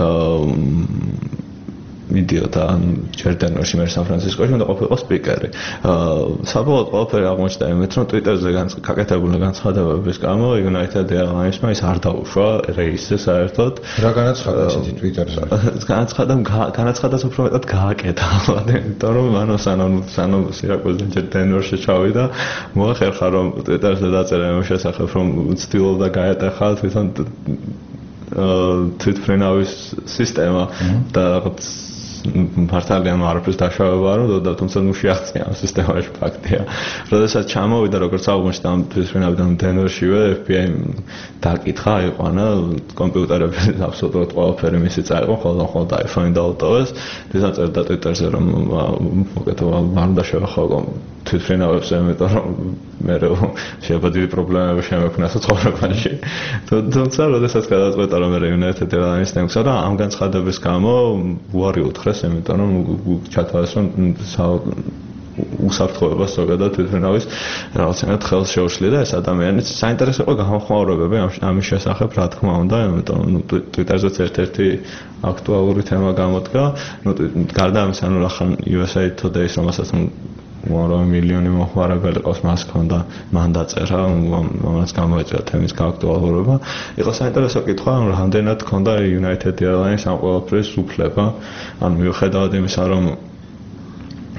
მიდიოდა ჯერდენოში მე სან-ფრანცისკოში და ყოფილიყო სპიკერი. საბოლოოდ ყველაფერი აღმოჩნდა იმით, რომ Twitter-ზე გაკეთებული განცხადებების გამო United Airlines-მა ის არ დაუშვა რეისზე საერთოდ. რა განაცხადა ესეთი Twitter-ზე? განაცხადას უფრო მეტად გააკეთა, იმიტომ რომ სანამ სირაკუზიდან ჯერდენოში ჩავიდა, მოახერხა რომ Twitter-ზე დაწერა იმ შესახებ, რომ ცდილობდა გაეტეხა თვითონ თვითმფრინავის სისტემა და რაღაც მართალია არაფერს დაშავება არ უნდა, თუმცა ნუ შეაღწია ამ სისტემაში ფაქტია. როდესაც ჩამოვიდა როგორც აღმოჩნდა ამ თვითმფრინავიდან დენვერშივე FBI დაკითხა, აიყვანა კომპიუტერები აბსოლუტურად ყველაფერი მისი წაიღო, ხოლმე iPhone დაუტოვეს. დიზაიტერდა Twitter-ზე რომ მოკეთება არ უნდა შევახავო თვითმფრინავებს, იმიტომ რომ მე შეიძლება დიდი პრობლემები შემექნას ცხოვრებაში. თუმცა როდესაც გადაწყვეტა რომ მე United Airlines-თან ექცა და ამ განცხადების გამო უარი უთხრეს, იმიტომ რომ ჩათვალეს რომ უსაფრთხოებას ზოგადად თვითმფრინავის რაღაცნაირად ხელს შეუშლიდა და ეს ადამიანიც საინტერესო იყო განხმაურებები ამის შესახებ, რა თქმა უნდა, იმიტომ რომ Twitter-ზეც ერთ-ერთი აქტუალური თემა გამოდგა. გარდა ამისა, ახლა USA Today-ს რომელსაც 1 მილიონი მოხმარებელი ყავს, მას ჰქონდა მან დაწერა, ამას გამოეწია თემის გააქტუალურება. იყო საინტერესო კითხვა, რამდენად ჰქონდა United Airlines ამ ყველაფრის უფლება, ანუ მიუხედავად იმისა, რომ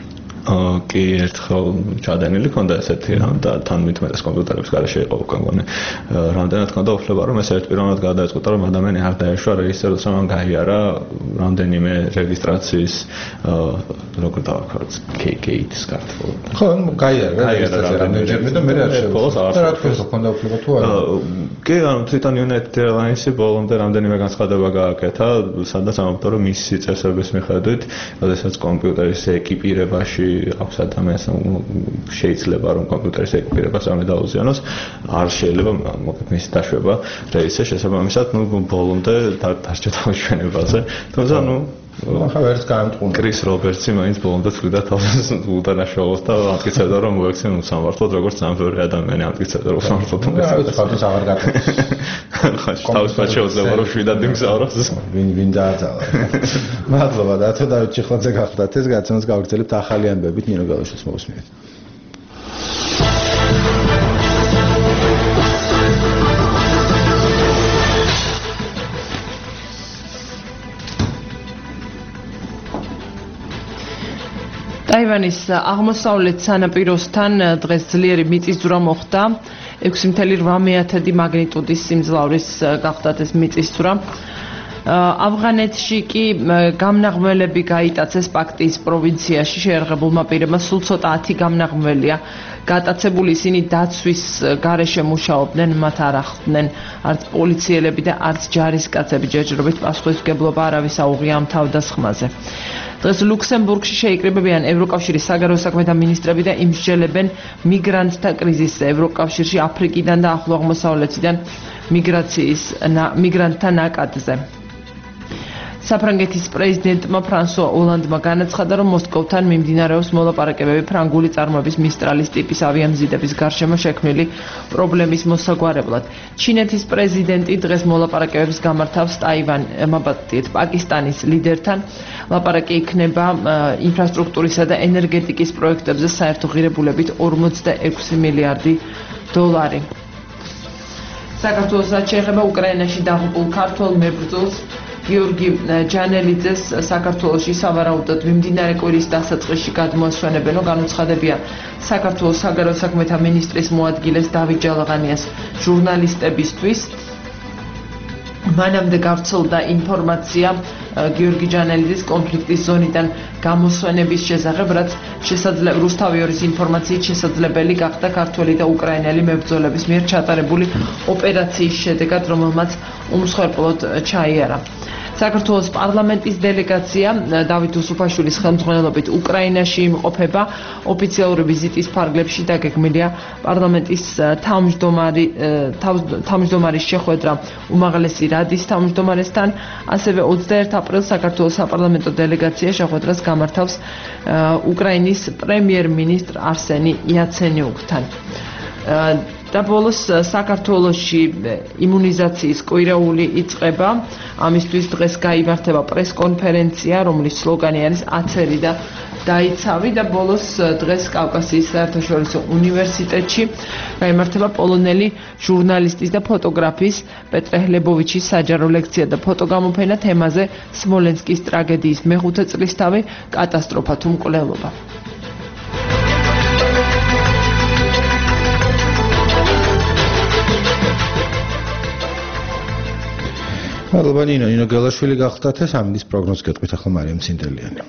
კი ერთხელ ჩადენილი ქონდა ესეთი რამ და თან მithumetes კომპიუტერების garaშე იყო უკვე მგონი რამდენად ქონდა უფლება რომ ეს ერთპიროვნად გადაეწყვეტა რომ ადამიანი არ დაეშვა რეესტრს რომ გაიარა რამდენიმე რეგისტრაციის როგორ დავაქორწ KK-ის კარტო ხო გაიარა რამდენჯერმე და მე არ შევა რა თქმა უნდა ქონდა უფლება თუ არა კი ანუ თვითონ United Airlines-ი ბოლომდე რამდენიმე განცხადება გააკეთა სადაც ამბობდა რომ მისი წესების მიხედვით როდესაც კომპიუტერის ეკიპირებაში აქვს ადამიანს შეიძლება რომ კომპიუტერის ეკიპირებას არ დაუზიანოს არ შეიძლება მოკლედ მისი დაშვება რეისზე შესაბამისად ბოლომდე დარჩა თავისუფლებაზე თუმცა ახლა ვერც გაამტყუნა კრის რობერტსი მაინც ბოლომდე თვლიდა თავს უდანაშაულს და ამტკიცებდა რომ მოექცენ უსამართლოდ როგორც სამფერე ადამიანი ამტკიცებდა რომ უსამართლოდ ეს აღარ გაკეთებს ხო თავისუფლად შეუძლება რომ შვიდად იმგზავროს ვინ დააძალა მადლობა დათო დავით ჩიხლაძე გახდათ ეს გაცემას გავაგრძელებთ ახალი ამბებით ნინო გალაშვილის მოგესმით ტაივანის აღმოსავლეთ სანაპიროსთან დღეს ძლიერი მიწისძვრა მოხდა 6.8 მაგნიტუდის სიმძლავრის გახდათ ეს მიწისძვრა ავღანეთში კი გამნაღმველები გაიტაცეს პაქტის პროვინციაში შეერღებულმა პირებმა სულ ცოტა 10 გამნაღმველია გატაცებული ისინი დაცვის გარეშე მუშაობდნენ მათ არ ახლდნენ არც პოლიციელები და არც ჯარისკაცები ჯერჯერობით პასუხისმგებლობა არავის აუღია ამ თავდასხმაზე დღეს ლუქსემბურგში შეიკრიბებიან ევროკავშირის საგარეო საქმეთა მინისტრები და იმსჯელებენ მიგრანტთა კრიზისზე ევროკავშირში აფრიკიდან და ახლო აღმოსავლეთიდან მიგრანტთა ნაკადზე საფრანგეთის პრეზიდენტმა ფრანსუა ოლანდმა განაცხადა, რომ მოსკოვთან მიმდინარეობს მოლაპარაკებები ფრანგული წარმოების მისტრალის ტიპის ავიამზიდების გარშემო შექმნილი პრობლემის მოსაგვარებლად. ჩინეთის პრეზიდენტი დღეს მოლაპარაკებებს გამართავს პაკისტანის ლიდერთან. ლაპარაკი იქნება ინფრასტრუქტურისა და ენერგეტიკის პროექტებზე საერთო ღირებულებით 46 მილიარდი დოლარი. საქართველოსაც შეეხება უკრაინაში დაღუპულ ქართველ მებრძოლს გიორგი ჯანელიძეს საქართველოში სავარაუდოდ მიმდინარე კვირის დასაწყისში გადმოასვენებენო განუცხადებია საქართველოს საგარეო საქმეთა მინისტრის მოადგილეს დავით ჯალაღანიას ჟურნალისტებისთვის. მანამდე გავრცელდა ინფორმაცია გიორგი ჯანელიძის კონფლიქტის ზონიდან გამოსვენების შესახებ, რაც რუსთავი ორის ინფორმაციით შესაძლებელი გახდა ქართველი და უკრაინელი მებრძოლების მიერ ჩატარებული ოპერაციის შედეგად, რომელმაც უმსხვერპლოდ ჩაიარა. საქართველოს პარლამენტის დელეგაცია დავით უსუფაშვილის ხელმძღვანელობით უკრაინაში იმყოფება. ოფიციალური ვიზიტის ფარგლებში დაგეგმილია პარლამენტის თავმჯდომარის შეხვედრა უმაღლესი რადის თავმჯდომარესთან. ასევე 21 აპრილს საქართველოს საპარლამენტო დელეგაცია შეხვედრას გამართავს უკრაინის პრემიერ-მინისტრ არსენი იაცენიუკთან. და ბოლოს საქართველოში იმუნიზაციის კვირაული იწყება. ამისთვის დღეს გაიმართება პრეს-კონფერენცია, რომლის სლოგანი არის აცერი და დაიცავი და ბოლოს დღეს კავკასიის საერთაშორისო უნივერსიტეტში გაიმართება პოლონელი ჟურნალისტის და ფოტოგრაფის პეტრე ჰლებოვიჩის საჯარო ლექცია და ფოტოგამოფენა თემაზე სმოლენსკის ტრაგედიის მეხუთე წლისთავი კატასტროფა თუ მკვლელობა. მადლობა ნინო გელაშვილი გახდათ ეს ამინდის პროგნოზს გეტყვით ახლა მარიამ ცინდელიანი.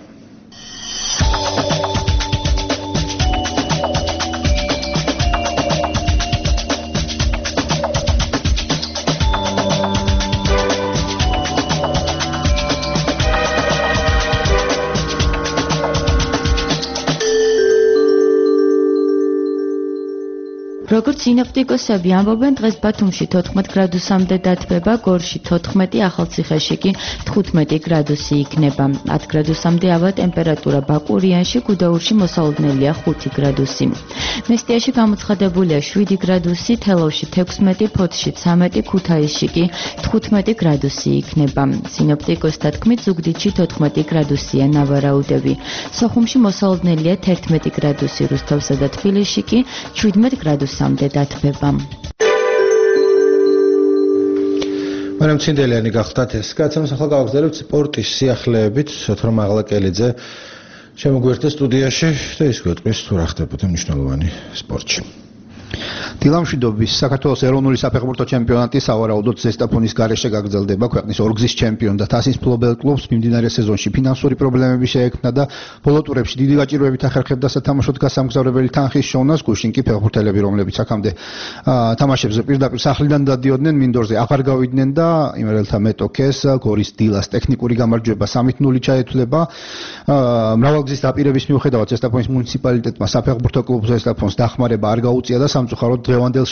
როგორც სინოპტიკოსები ამბობენ, დღეს ბათუმში 14 გრადუსამდე დათბება, გორში 14, ახალციხეში კი 15 გრადუსი იქნება. 10 გრადუსამდე ავა ტემპერატურა ბაკურიანში, გუდაურში მოსალოდნელია 5 გრადუსი. მესტიაში გამოცხადებულია 7 გრადუსი, თელავში 16, ფოთში 13, ქუთაისში კი 15 გრადუსი იქნება. სინოპტიკოსთა თქმით, ზუგდიდში 14 გრადუსია ნავარაუდები. სოხუმში მოსალოდნელია 11 გრადუსი, რუსთავსა და თბილისში კი 17 გრადუსი სამდე დათბება. მარიამ ცინდელიანი გახდათ ეს. გაცემას ახლა გავაგრძელებთ სპორტის სიახლეებით. სოთრო მაღლაკელიძე შემოგვიერთდა სტუდიაში და ის გვეტყვის თუ რა ხდებოდა მნიშვნელოვანი სპორტში. დილამშვიდობის საქართველოს ეროვნული საფეხბურთო ჩემპიონატი სავარაუდოდ ზესტაფონის გარეშე გაგრძელდება. ქვეყნის ორგზის ჩემპიონ და თასის მფლობელ კლუბს მიმდინარე სეზონში ფინანსური პრობლემები შეექმნა და ბოლო ტურებში დიდი გაჭირვებით ახერხებდა სათამაშოდ გასამგზავრებელი თანხის შოვნას. გუშინ კი ფეხბურთელები, რომლებიც აქამდე თამაშებზე პირდაპირ სახლიდან დადიოდნენ, მინდორზე აღარ გავიდნენ და იმერელთა მეტოქეს გორის დილას ტექნიკური გამარჯვება 3-0 ჩაეთვლება. მრავალგზის დაპირების მიუხედავად ზესტაფონის მუნიციპალიტეტმა საფეხბურთო კლუბ ზესტაფონს დახმარება არ გაუწია და სამწუხაროდ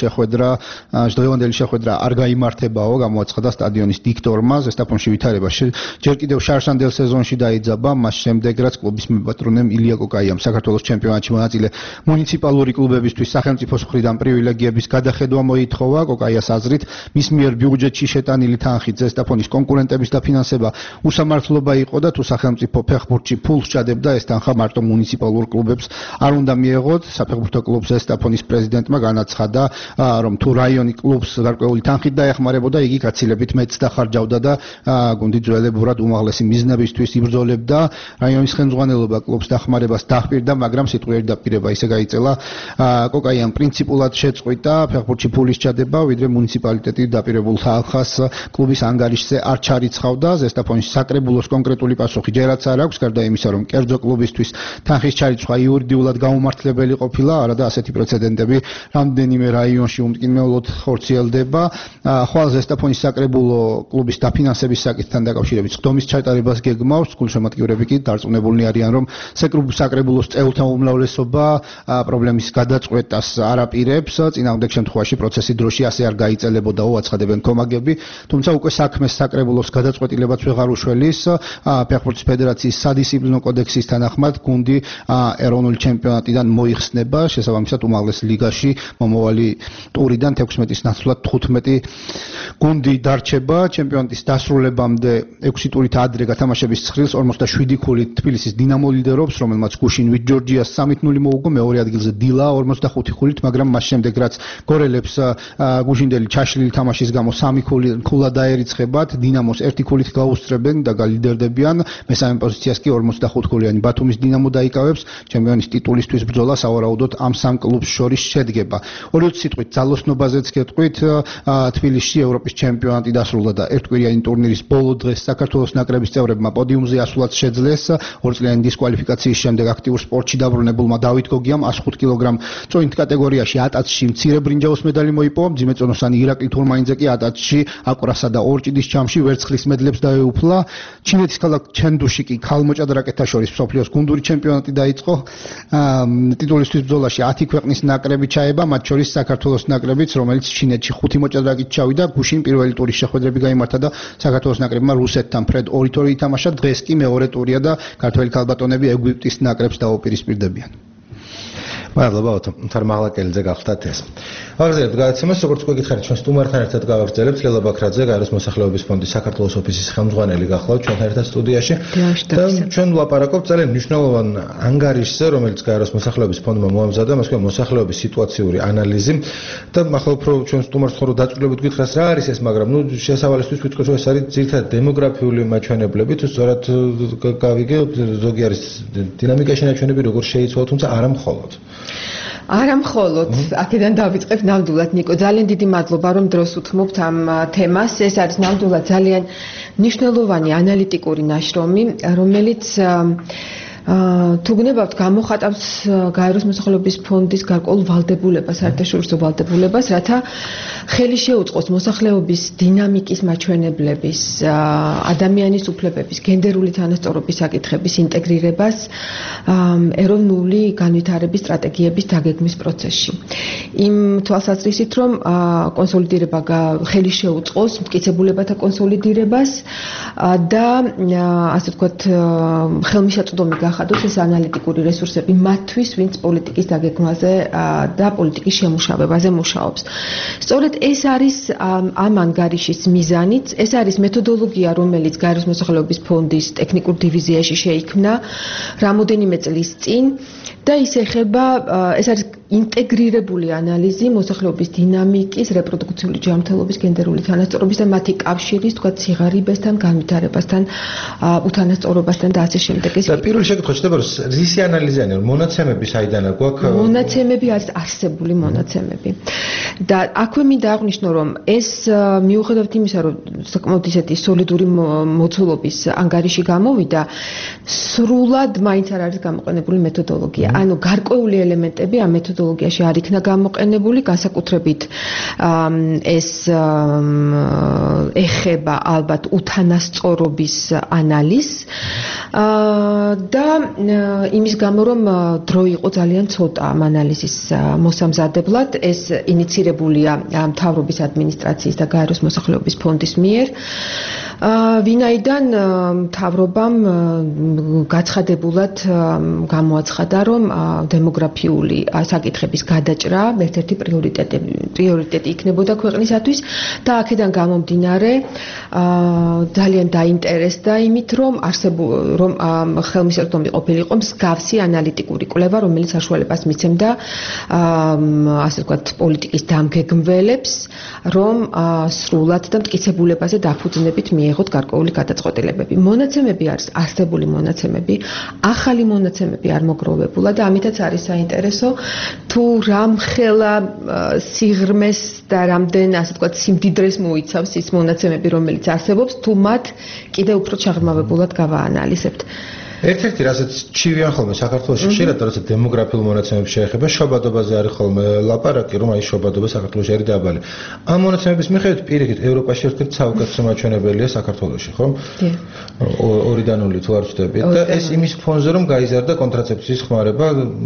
დღევანდელი შეხვედრა არ გაიმართებაო, გამოაცხადა სტადიონის დიქტორმა. ზესტაფონში ვითარება ჯერ კიდევ შარშანდელ სეზონში დაიძაბა, მას შემდეგ რაც კლუბის მებატრუნემ ილია კოკაიამ საქართველოს ჩემპიონატში მონაწილე მუნიციპალური კლუბებისთვის სახელმწიფოს მხრიდან პრივილეგიების გადახედვა მოითხოვა. კოკაიას აზრით, მის მიერ ბიუჯეტში შეტანილი თანხით ზესტაფონის კონკურენტების დაფინანსება უსამართლობა იყო და თუ სახელმწიფო ფეხბურთში ფულს ჭადებდა, ეს თანხა მარტო მუნიციპალურ კლუბებს არ უნდა მიეღოთ. საფეხბურთო კლუბ ზესტაფონის პრეზიდენტმა განაცხადა, რომ თუ რაიონი კლუბს გარკვეული თანხით დაეხმარებოდა, იგი გაცილებით მეც დახარჯავდა და გუნდი ძველებურად უმაღლესი მიზნებისთვის იბრძოლებდა. რაიონის ხელმძღვანელობა კლუბს დახმარებას დაჰპირდა, მაგრამ სიტყვიერი დაპირება ისე გაიწელა. კოკაიამ პრინციპულად შეწყვიტა ფეხბურთში ფულის ჩადება, ვიდრე მუნიციპალიტეტი დაპირებულ თანხას კლუბის ანგარიშზე არ ჩარიცხავდა. ზესტაფონის საკრებულოს კონკრეტული პასუხი ჯერაც არ აქვს, გარდა იმისა, რომ კერძო კლუბისთვის თანხის ჩარიცხვა იურიდიულად გაუმართლებელი ყოფილა, არადა ასეთი პრეცედენტები რამდენიმე რაიონში უმტკინებლად ხორციელდება. ხვალ ზესტაფონის საკრებულო კლუბის დაფინანსების საკითხთან დაკავშირებით ხდომის ჩატარებას გეგმავს. გულშემატკივრები კი დარწმუნებულნი არიან, რომ საკრებულოს წევრთა უმრავლესობა პრობლემის გადაწყვეტას არ აპირებს. წინააღმდეგ შემთხვევაში პროცესი დროში ასე არ გაიწელებოდაო, აცხადებენ კომაგები. თუმცა უკვე საქმეს საკრებულოს გადაწყვეტილებაც ვეღარ უშველის. ფეხბურთის ფედერაციის სადისციპლინო კოდექსის თანახმად გუნდი ეროვნული ჩემპიონატიდან მოიხსნება, შესაბამისად უმაღლეს ლიგაში მომავალი ტურიდან 16-ის ნაცვლად 15 გუნდი დარჩება. ჩემპიონატის დასრულებამდე 6 ტურით ადრე გათამაშების ცხრილს 47 ქულით თბილისის დინამო ლიდერობს, რომელმაც გუშინ ვით ჯორჯიას 3-0 მოუგო. მეორე ადგილზე დილა 45 ქულით, მაგრამ მას შემდეგ რაც გორელებს გუშინდელი ჩაშლილი თამაშის გამო 3 ქულა დაერიცხებათ, დინამოს 1 ქულით გაუსწრებენ და გალიდერდებიან. მესამე პოზიციას კი 45 ქულიანი ბათუმის დინამო დაიკავებს. ჩემპიონის ტიტულისთვის ბრძოლა სავარაუდოდ ამ სამ კლუბს შორის შედგება. ორი სიტყვით ძალოსნობაზეც გეტყვით, თბილისში ევროპის ჩემპიონატი დასრულდა და ერთკვირიანი ტურნირის ბოლო დღეს საქართველოს ნაკრების წევრებმა პოდიუმზე ასულად შეძლეს. ორწლიანი დისკვალიფიკაციის შემდეგ აქტიურ სპორტში დაბრუნებულმა დავით გოგიამ 105 კილოგრამ წონით კატეგორიაში ატაცში მცირე ბრინჯაოს медаლი მოიპოვა. მძიმეწონოსანი ირაკლი თურმაინძე კი ატაცში აკვრასა და ორჭიდის ჩამში ვერცხლის მედლებს დაეუფლა. ჩინეთის ქალაქ ჩენდუში კი ქალმოჭად რაკეტთა შორის მსოფლიოს გუნდური ჩემპიონატი დაიწყო. ტიტულისთვის ბრძოლაში 10 ქვეყნის ნაკრები ჩაება, მათ შორის საქართველოს ნაკრებიც, რომელიც ჩინეთში 5 მოჭადრაკით ჩავიდა. გუშინ პირველი ტურის შეხვედრები გაიმართა და საქართველოს ნაკრებმა რუსეთთან ფრედ 2-2 ითამაშა. დღეს კი მეორე ტურია და ქართველი ქალბატონები ეგვიპტის ნაკრებს დაუპირისპირდებიან. მადლობა ოთო, თარმაღლაკელიძე გახლდათ ეს. აღზევთ გადაცემას, როგორც გვეკითხეთ, ჩვენ სტუმართან ერთად გავაგრძელებთ ლელა ბაქრაძე, გაეროს მოსახლეობის ფონდის საქართველოს ოფისის ხელმძღვანელი გახლავთ ჩვენთან ერთად სტუდიაში. და ჩვენ ვლაპარაკობთ ძალიან მნიშვნელოვან ანგარიშზე, რომელიც გაეროს მოსახლეობის ფონდმა მოამზადა, მას ქვია მოსახლეობის სიტუაციური ანალიზი. და ახლა უფრო ჩვენ სტუმარს ხო დაწყვილებით გითხრას რა არის ეს, მაგრამ შესავალისთვის ვიტყვი, რომ ეს არის ძირითადად დემოგრაფიული მაჩვენებლები, თუ სწორად გავიგე, ზოგი არის დინამიკაში ნაჩვენები, როგორ შეიცვალა, თუმცა არა მხოლოდ. არა მხოლოდ, აქედან დავიწყებ ნამდვილად ნიკო, ძალიან დიდი მადლობა რომ დროს უთმობთ ამ თემას. ეს არის ნამდვილად ძალიან მნიშვნელოვანი ანალიტიკური ნაშრომი, რომელიც თუ გნებავთ გამოხატავს გაეროს მოსახლეობის ფონდის გარკვეულ ვალდებულებას, საერთაშორისო ვალდებულებას, რათა ხელი შეუწყოს მოსახლეობის დინამიკის მაჩვენებლების, ადამიანის უფლებების, გენდერული თანასწორობის საკითხების ინტეგრირებას ეროვნული განვითარების სტრატეგიების დაგეგმვის პროცესში. იმ თვალსაზრისით, რომ კონსოლიდირება ხელი შეუწყოს მტკიცებულებათა კონსოლიდირებას და ასე ვთქვათ ხელმისაწვდომი გახადოს ეს ანალიტიკური რესურსები მათთვის, ვინც პოლიტიკის დაგეგმვაზე და პოლიტიკის შემუშავებაზე მუშაობს. სწორედ ეს არის ამ ანგარიშის მიზანიც, ეს არის მეთოდოლოგია, რომელიც გაეროს მოსახლეობის ფონდის ტექნიკურ დივიზიაში შეიქმნა რამოდენიმე წლის წინ და ის ეხება, ეს არის ინტეგრირებული ანალიზი მოსახლეობის დინამიკის, რეპროდუქციული ჯანმრთელობის, გენდერული თანასწორობის და მათი კავშირის, თქვა, სიღარიბესთან, განვითარებასთან, უთანასწორობასთან და ასე შემდეგ. და პირველი შეკითხვა ხდება, რომ რისი ანალიზი არის? მონაცემები საიდან გვაქვს? მონაცემები არის არსებული მონაცემები. და აქვე მინდა აღვნიშნო, რომ ეს მიუხედავად იმისა, რომ საკმაოდ ისეთი სოლიდური მოცულობის ანგარიში გამოვიდა, სრულად მაინც არ არის გამოყენებული მეთოდოლოგია. ანუ გარკვეული ელემენტები ამ მეთოდოლოგიაში არ იქნა გამოყენებული, განსაკუთრებით ეს ეხება ალბათ უთანასწორობის ანალიზს და იმის გამო, რომ დრო იყო ძალიან ცოტა ამ ანალიზის მოსამზადებლად, ეს ინიცირებულია მთავრობის ადმინისტრაციის და გაეროს მოსახლეობის ფონდის მიერ. ვინაიდან მთავრობამ გაცხადებულად გამოაცხადა, რომ დემოგრაფიული საკითხების გადაჭრა ერთ-ერთი პრიორიტეტი იქნებოდა ქვეყნისათვის და აქედან გამომდინარე ძალიან დაინტერესდა იმით, რომ ხელმისაწვდომი ყოფილიყო მსგავსი ანალიტიკური კვლევა, რომელიც საშუალებას მიცემდა ასე ვთქვათ პოლიტიკის დამგეგმველებს, რომ სრულად და მტკიცებულებაზე დაფუძნებით მიიღოთ გარკვეული გადაწყვეტილებები. მონაცემები არის არსებული მონაცემები, ახალი მონაცემები არ მოგროვებულა და ამითაც არის საინტერესო თუ რამხელა სიღრმეს და რამდენ ასე ვთქვათ სიმდიდრეს მოიცავს ის მონაცემები, რომელიც არსებობს, თუ მათ კიდევ უფრო ჩაღრმავებულად გავაანალიზებთ. ერთ-ერთი რასაც ჩივიან ხოლმე საქართველოში ხშირად, რასაც დემოგრაფიულ მონაცემებს შეეხება, შობადობაზე არის ხოლმე ლაპარაკი, რომ აი შობადობა საქართველოში არის დაბალი. ამ მონაცემების მიხედვით პირიქით ევროპაში ერთ-ერთი საუკეთესო მაჩვენებელია საქართველოში, ხო? ორიდან ნული თუ არ ვწდები და ეს იმის ფონზე რომ გაიზარდა კონტრაცეფციის ხმარება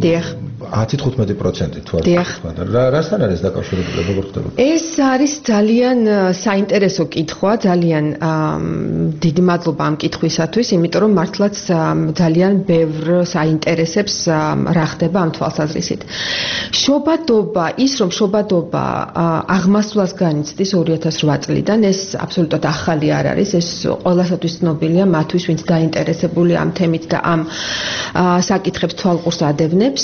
10-15% თუ არ ვწდები. რასთან არის დაკავშირებული, როგორ ხდება? ეს არის ძალიან საინტერესო კითხვა, ძალიან დიდი მადლობა ამ კითხვისათვის, იმიტომ რომ მართლაც ძალიან ბევრ საინტერესებს რა ხდება ამ თვალსაზრისით. შობადობა, ის რომ შობადობა აღმასვლას განიცდის 2008 წლიდან, ეს აბსოლუტურად ახალი არ არის, ეს ყველასათვის ცნობილია, მათთვის, ვინც დაინტერესებული ამ თემით და ამ საკითხებს თვალყურს ადევნებს.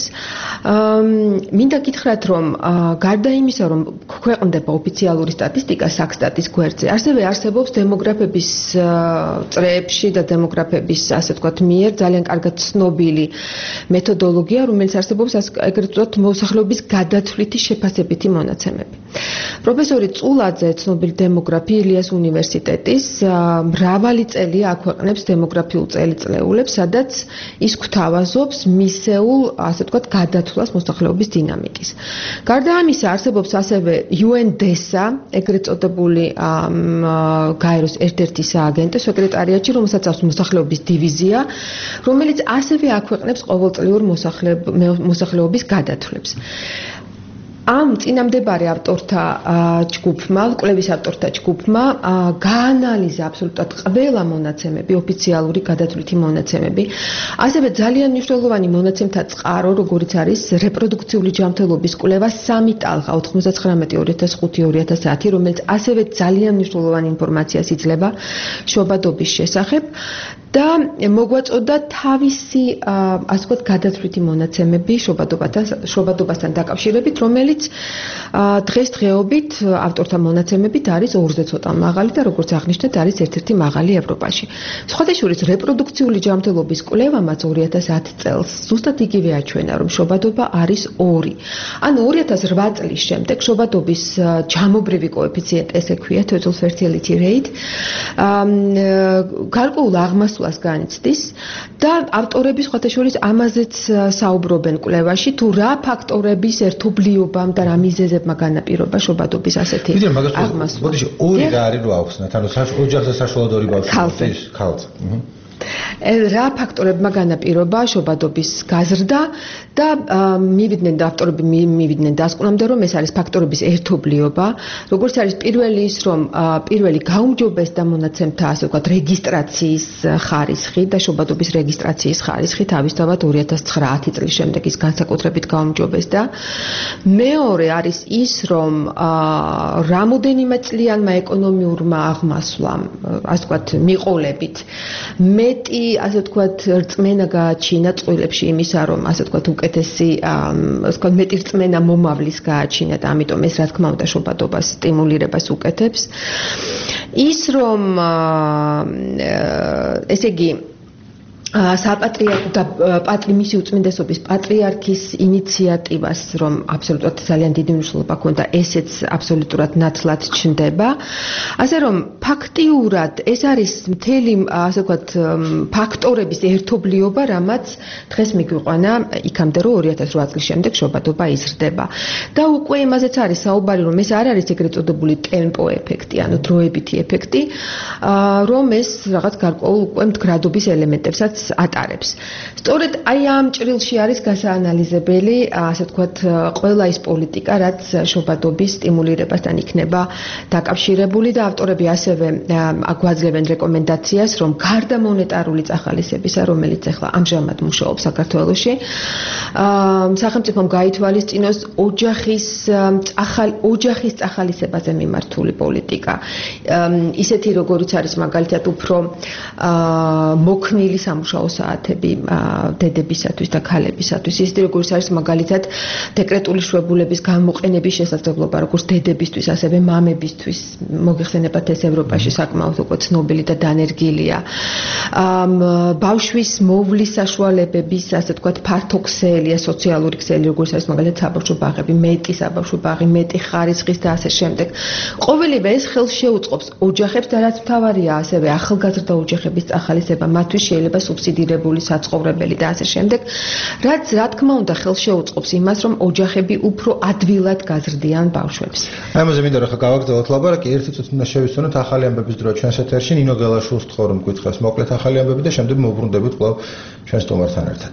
მინდა გითხრათ, რომ გარდა იმისა, რომ ქვეყნდება ოფიციალური სტატისტიკა საქსტატის გვერდზე, ასევე არსებობს დემოგრაფების წრეებში და დემოგრაფების, ასე ვთქვათ, მიერ ძალიან კარგად ცნობილი მეთოდოლოგია, რომელიც არსებობს ეგრეთ წოდათ მოსახლეობის გადათვლითი შეფასებითი მონაცემები. პროფესორი წულაძე, ცნობილი დემოგრაფი ილიას უნივერსიტეტის, მრავალი წელია აქვეყნებს დემოგრაფიულ წელიწლეულებს, სადაც ის გვთავაზობს მისეულ, ასე ვთქვათ, გადათვლას მოსახლეობის დინამიკის. გარდა ამისა, არსებობს ასევე UNDESA, ეგრეთ წოდებული გაეროს ერთ-ერთი სააგენტო სეკრეტარიატი, რომელსაც აქვს მოსახლეობის დივიზია, რომელიც ასევე აქვეყნებს ყოველწლიურ მოსახლეობის გადათვლებს. ამ წინამდებარე ავტორთა ჯგუფმა, კვლევის ავტორთა ჯგუფმა გაანალიზა აბსოლუტურად ყველა მონაცემები, ოფიციალური გადათვლითი მონაცემები. ასევე ძალიან მნიშვნელოვანი მონაცემთა წყარო, როგორიც არის რეპროდუქციული ჯანმრთელობის კვლევა 3 ტალღა 99-2005-2010, რომელიც ასევე ძალიან მნიშვნელოვანი ინფორმაციას იძლევა შობადობის შესახებ. და მოგვაწოდა თავისი ასე ვთქვათ გადათვლითი მონაცემები შობადობასთან დაკავშირებით, რომელიც დღესდღეობით ავტორთა მონაცემებით არის 2-ზე ცოტა მაღალი და როგორც აღნიშნეთ, არის ერთ-ერთი მაღალი ევროპაში. სხვათა შორის რეპროდუქციული ჯანმრთელობის კვლევამაც 2010 წელს ზუსტად იგივე აჩვენა, რომ შობადობა არის 2. ანუ 2008 წლის შემდეგ შობადობის ჯამობრივი კოეფიციენტი, ესე ქვია total fertility rate, გარკვეულ აღმასვლას განიცდის და ავტორები სხვათა შორის ამაზეც საუბრობენ კვლევაში, თუ რა ფაქტორების ერთობლიობამ და რა მიზეზებმა განაპირობა შობადობის ასეთი აღმასვლა. ბოდიში 2 რა არის რო ავხსნათ, ანუ ოჯახზე საშუალოდ 2 ბავშვი ქალწ. რა ფაქტორებმა განაპირობა შობადობის გაზრდა და ავტორები მივიდნენ დასკვნამდე, რომ ეს არის ფაქტორების ერთობლიობა, როგორც არის პირველი ის, რომ პირველი გაუმჯობესდა მონაცემთა, ასე ვთქვათ, რეგისტრაციის ხარისხი და შობადობის რეგისტრაციის ხარისხი თავისთავად 2009 წლის შემდეგ ის განსაკუთრებით გაუმჯობესდა. მეორე არის ის, რომ რამოდენიმე წლიანმა ეკონომიურმა აღმასვლამ, ასე ვთქვათ, მიყოლებით მეტი ასე ვთქვათ, რწმენა გააჩინა წყვილებში იმისა, რომ ასე ვთქვათ, უკეთესი, ასე ვთქვათ, მეტი რწმენა მომავლის გააჩინა და ამიტომ ეს რა თქმა უნდა შობადობას სტიმულირებას უკეთებს. ის რომ ესე იგი საპატრიარქო და მისი უწმინდესობის პატრიარქის ინიციატივას, რომ აბსოლუტურად ძალიან დიდი მნიშვნელობა ჰქონდა, ესეც აბსოლუტურად ნათლად ჩნდება. ასე რომ ფაქტიურად ეს არის მთელი, ასე ვთქვათ, ფაქტორების ერთობლიობა, რამაც დღეს მიგვიყვანა იქამდე, რომ 2008 წლის შემდეგ შობადობა იზრდება. და უკვე იმაზეც არის საუბარი, რომ ეს არ არის ეგრეთ წოდებული ტემპო ეფექტი, ანუ დროებითი ეფექტი, რომ ეს რაღაც გარკვეულ უკვე მდგრადობის ელემენტებსაც ატარებს. სწორედ აი ამ ჭრილში არის გასაანალიზებელი, ასე ვთქვათ, ყველა ის პოლიტიკა, რაც შობადობის სტიმულირებასთან იქნება დაკავშირებული და ავტორები ასევე აგვაძლევენ რეკომენდაციას, რომ გარდა მონეტარული წახალისებისა, რომელიც ახლა ამჟამად მუშაობს საქართველოში, სახელმწიფომ გაითვალისწინოს ოჯახის წახალისებაზე მიმართული პოლიტიკა. ისეთი როგორიც არის მაგალითად უფრო მოქნილი სამუშაო საათები დედებისათვის და ქალებისათვის. ისეთი როგორც არის მაგალითად დეკრეტული შვებულების გამოყენების შესაძლებლობა, როგორც დედებისთვის, ასევე მამებისთვის. მოგეხსენებათ ეს ევროპაში საკმაოდ უკვე ცნობილი და დანერგილია. ბავშვის მოვლის საშუალებების, ასე ვთქვათ, ფართო ქსელია, სოციალური ქსელი, როგორც არის მაგალითად საბავშვო ბაღები, მეტი საბავშვო ბაღი, მეტი ხარისხის და ასე შემდეგ. ყოველივე ეს ხელს შეუწყობს ოჯახებს და რაც მთავარია, ასევე ახალგაზრდა ოჯახების წახალისება, მათთვის შეიძლება სუბსიდირებული საცხოვრებელი და ასე შემდეგ, რაც რა თქმა უნდა ხელს შეუწყობს იმას, რომ ოჯახები უფრო ადვილად გაზრდიან ბავშვებს. აი ამაზე მინდა რომ ხა გავაგრძელოთ ლაპარაკი, ერთი წუთი უნდა შევისწონოთ ახალი ამბების დრო ჩვენს ეთერში. ნინო გელაშვილს ვთხოვ რომ გითხრას მოკლედ ახალი ამბები და შემდეგ მოვბრუნდებით კვლავ ჩვენს სტუმართან ერთად.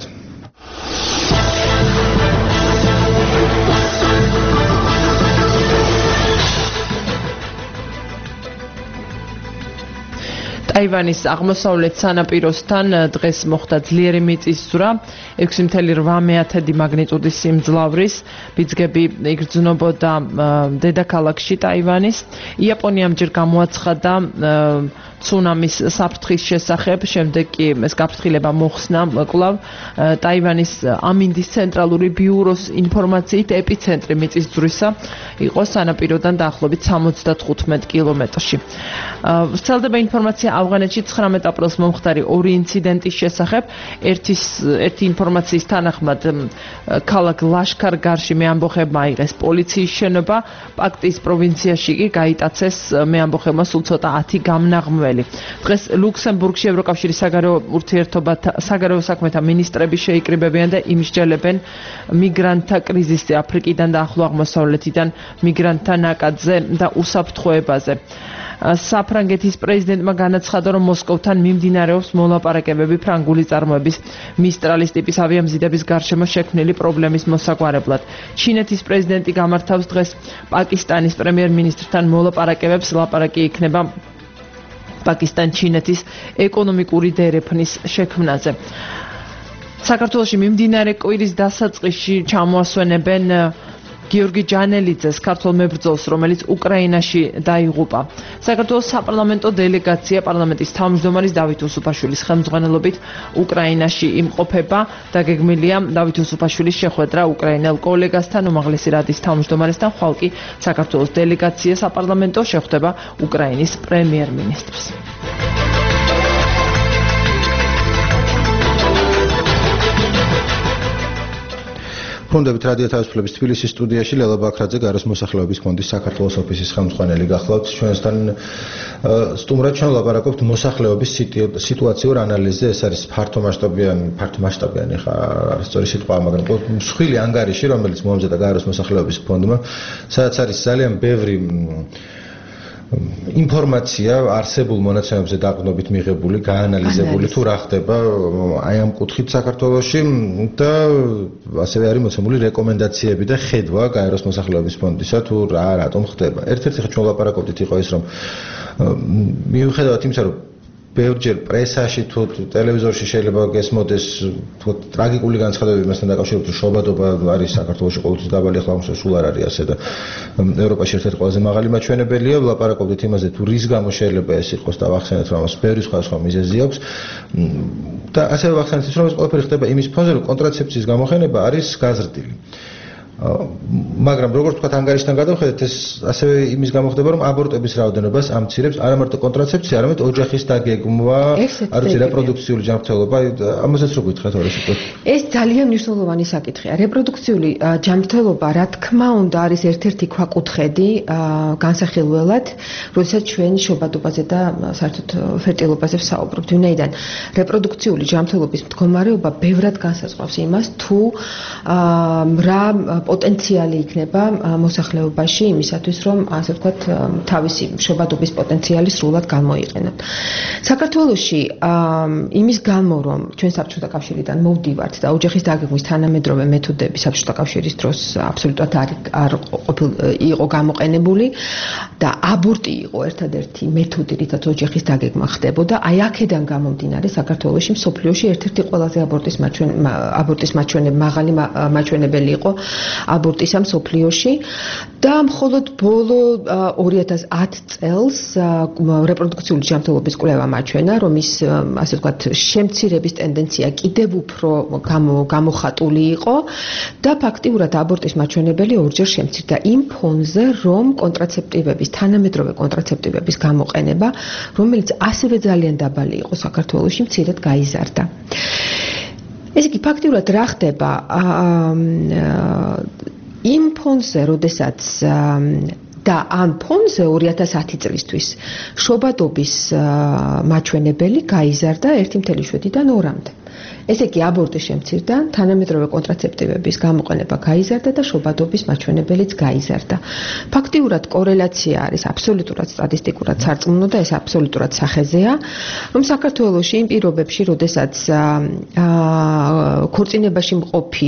ტაივანის აღმოსავლეთ სანაპიროსთან დღეს მოხდა ძლიერი მიწისძვრა, 6.8 მაგნიტუდის სიმძლავრის, ბიძგები იგრძნობოდა დედაქალაქში ტაივანის. იაპონიამ ჯერ გამოაცხადა ცუნამის საფრთხის შესახებ, შემდეგ კი ეს გაფრთხილება მოხსნა კვლავ ტაივანის ამინდის ცენტრალური ბიუროს ინფორმაციით ეპიცენტრი მიწისძვრისა იყო სანაპიროდან დაახლოებით 75 კილომეტრში. ვრცელდება ინფორმაცია ავღანეთში 19 აპრილს მომხდარი ორი ინციდენტის შესახებ. ერთი ინფორმაციის თანახმად ქალაქ ლაშქარ-გარში მეამბოხებმა აიღეს პოლიციის შენობა, პაქტის პროვინციაში კი გაიტაცეს მეამბოხებმა სულ ცოტა 10 გამნაღმველი. დღეს ლუქსემბურგში ევროკავშირის საგარეო საქმეთა მინისტრები შეიკრიბებიან და იმსჯელებენ მიგრანტთა კრიზისზე, აფრიკიდან და ახლო აღმოსავლეთიდან მიგრანტთა ნაკადზე და უსაფრთხოებაზე. საფრანგეთის პრეზიდენტმა განაცხადა, რომ მოსკოვთან მიმდინარეობს მოლაპარაკებები ფრანგული წარმოების მისტრალის ტიპის ავიამზიდების გარშემო შექმნილი პრობლემის მოსაგვარებლად. ჩინეთის პრეზიდენტი გამართავს დღეს პაკისტანის პრემიერ-მინისტრთან მოლაპარაკებებს. ლაპარაკი იქნება პაკისტან-ჩინეთის ეკონომიკური დერეფნის შექმნაზე. საქართველოში მიმდინარე კვირის დასაწყისში ჩამოასვენებენ გიორგი ჯანელიძეს, ქართველ მებრძოლს, რომელიც უკრაინაში დაიღუპა. საქართველოს საპარლამენტო დელეგაცია პარლამენტის თავმჯდომარის დავით უსუფაშვილის ხელმძღვანელობით უკრაინაში იმყოფება. დაგეგმილია დავით უსუფაშვილის შეხვედრა უკრაინელ კოლეგასთან, უმაღლესი რადის თავმჯდომარესთან, ხვალ კი საქართველოს დელეგაცია საპარლამენტო შეხვდება უკრაინის პრემიერ-მინისტრს. ბრუნდებით რადიო თავისუფლების თბილისის სტუდიაში ლელა ბაქრაძე, გაროს მოსახლეობის ფონდის საქართველოს ოფისის ხელმძღვანელი გახლავთ ჩვენთან. სტუმრად ჩვენ ვლაპარაკობთ მოსახლეობის სიტუაციურ ანალიზზე. ეს არის ფართომასშტაბიანი ხა სწორი სიტყვა, მაგრამ მსხვილი ანგარიში, რომელიც მოამზადა გაროს მოსახლეობის ფონდმა, სადაც არის ძალიან ბევრი ინფორმაცია არსებულ მონაცემებზე დაყრდნობით მიღებული, გაანალიზებული თუ რა ხდება აი ამ კუთხით საქართველოში და ასევე არის მოცემული რეკომენდაციები და ხედვა გაეროს მოსახლეობის ფონდისა თუ რატომ ხდება. ერთ-ერთი ხა ჩვენ ვლაპარაკობდით იყო ის, რომ მიუხედავად იმისა, რომ ბევრჯერ პრესაში თუ ტელევიზორში შეიძლება გესმოდეს თუ ტრაგიკული განცხადებები მასთან დაკავშირებით, რომ შობადობა არის საქართველოში ყოველთვის დაბალი, ახლა όμως სულ არ არის ასე და ევროპაში ერთ-ერთი ყველაზე მაღალი მაჩვენებელია. ვლაპარაკობდით იმაზე, თუ რის გამო შეიძლება ეს იყოს და ვახსენეთ, რომ ამას ბევრი სხვა მიზეზი აქვს. და ასევე ვახსენეთ ის, რომ ეს ყველაფერი ხდება იმის ფონზე, რომ კონტრაცეფციის გამოყენება არის გაზრდილი. მაგრამ როგორც თქვა ანგარიშთან გადავხედეთ, ეს ასევე იმის გამო ხდება, რომ აბორტების რაოდენობას ამცირებს არა მარტო კონტრაცეფცია, არამედ ოჯახის დაგეგმვა, არის რეპროდუქციული ჯანმრთელობა, ამასაც რო გითხრათ ორი სიტყვით. ეს ძალიან მნიშვნელოვანი საკითხია. რეპროდუქციული ჯანმრთელობა, რა თქმა უნდა, არის ერთ-ერთი ქვაკუთხედი განსახილველად, როდესაც ჩვენ შობადობაზე და საერთოდ ფერტილობაზე ვსაუბრობთ. ვინაიდან რეპროდუქციული ჯანმრთელობის მდგომარეობა ბევრად განსაზღვრავს იმას, თუ რა პოტენციალი იქნება მოსახლეობაში იმისათვის, რომ ასე ვთქვათ, თავისი შობადობის პოტენციალი სრულად გამოიყენოთ. საქართველოში იმის გამო, რომ ჩვენ საბჭოთა კავშირიდან მოვდივართ და ოჯახის დაგეგმვის თანამედროვე მეთოდები საბჭოთა კავშირის დროს აბსოლუტურად არ იყო გამოყენებული და აბორტი იყო ერთადერთი მეთოდი, რითაც ოჯახის დაგეგმა ხდებოდა. აი აქედან გამომდინარე, საქართველოში მსოფლიოში ერთ-ერთი ყველაზე აბორტის მაღალი მაჩვენებელი იყო აბორტისა მსოფლიოში და მხოლოდ ბოლო 2010 წელს რეპროდუქციული ჯანმრთელობის კვლევა მაჩვენა, რომ ის ასე ვთქვათ შემცირების ტენდენცია კიდევ უფრო გამოხატული იყო და ფაქტიურად აბორტის მაჩვენებელი ორჯერ შემცირდა იმ ფონზე, რომ თანამედროვე კონტრაცეპტივების გამოყენება, რომელიც ასევე ძალიან დაბალი იყო საქართველოში, მცირედ გაიზარდა. ესე იგი ფაქტიურად რა ხდება იმ ფონზე, როდესაც და ამ ფონზე 2010 წლისთვის შობადობის მაჩვენებელი გაიზარდა 1.7-დან 2-მდე. ესე იგი აბორტი შემცირდა, თანამედროვე კონტრაცეპტივების გამოყენება გაიზარდა და შობადობის მაჩვენებელიც გაიზარდა. ფაქტიურად კორელაცია არის აბსოლუტურად სტატისტიკურად სარწმუნო და ეს აბსოლუტურად სახეზეა, რომ საქართველოში იმ პირობებში, როდესაც ქორწინებაში მყოფი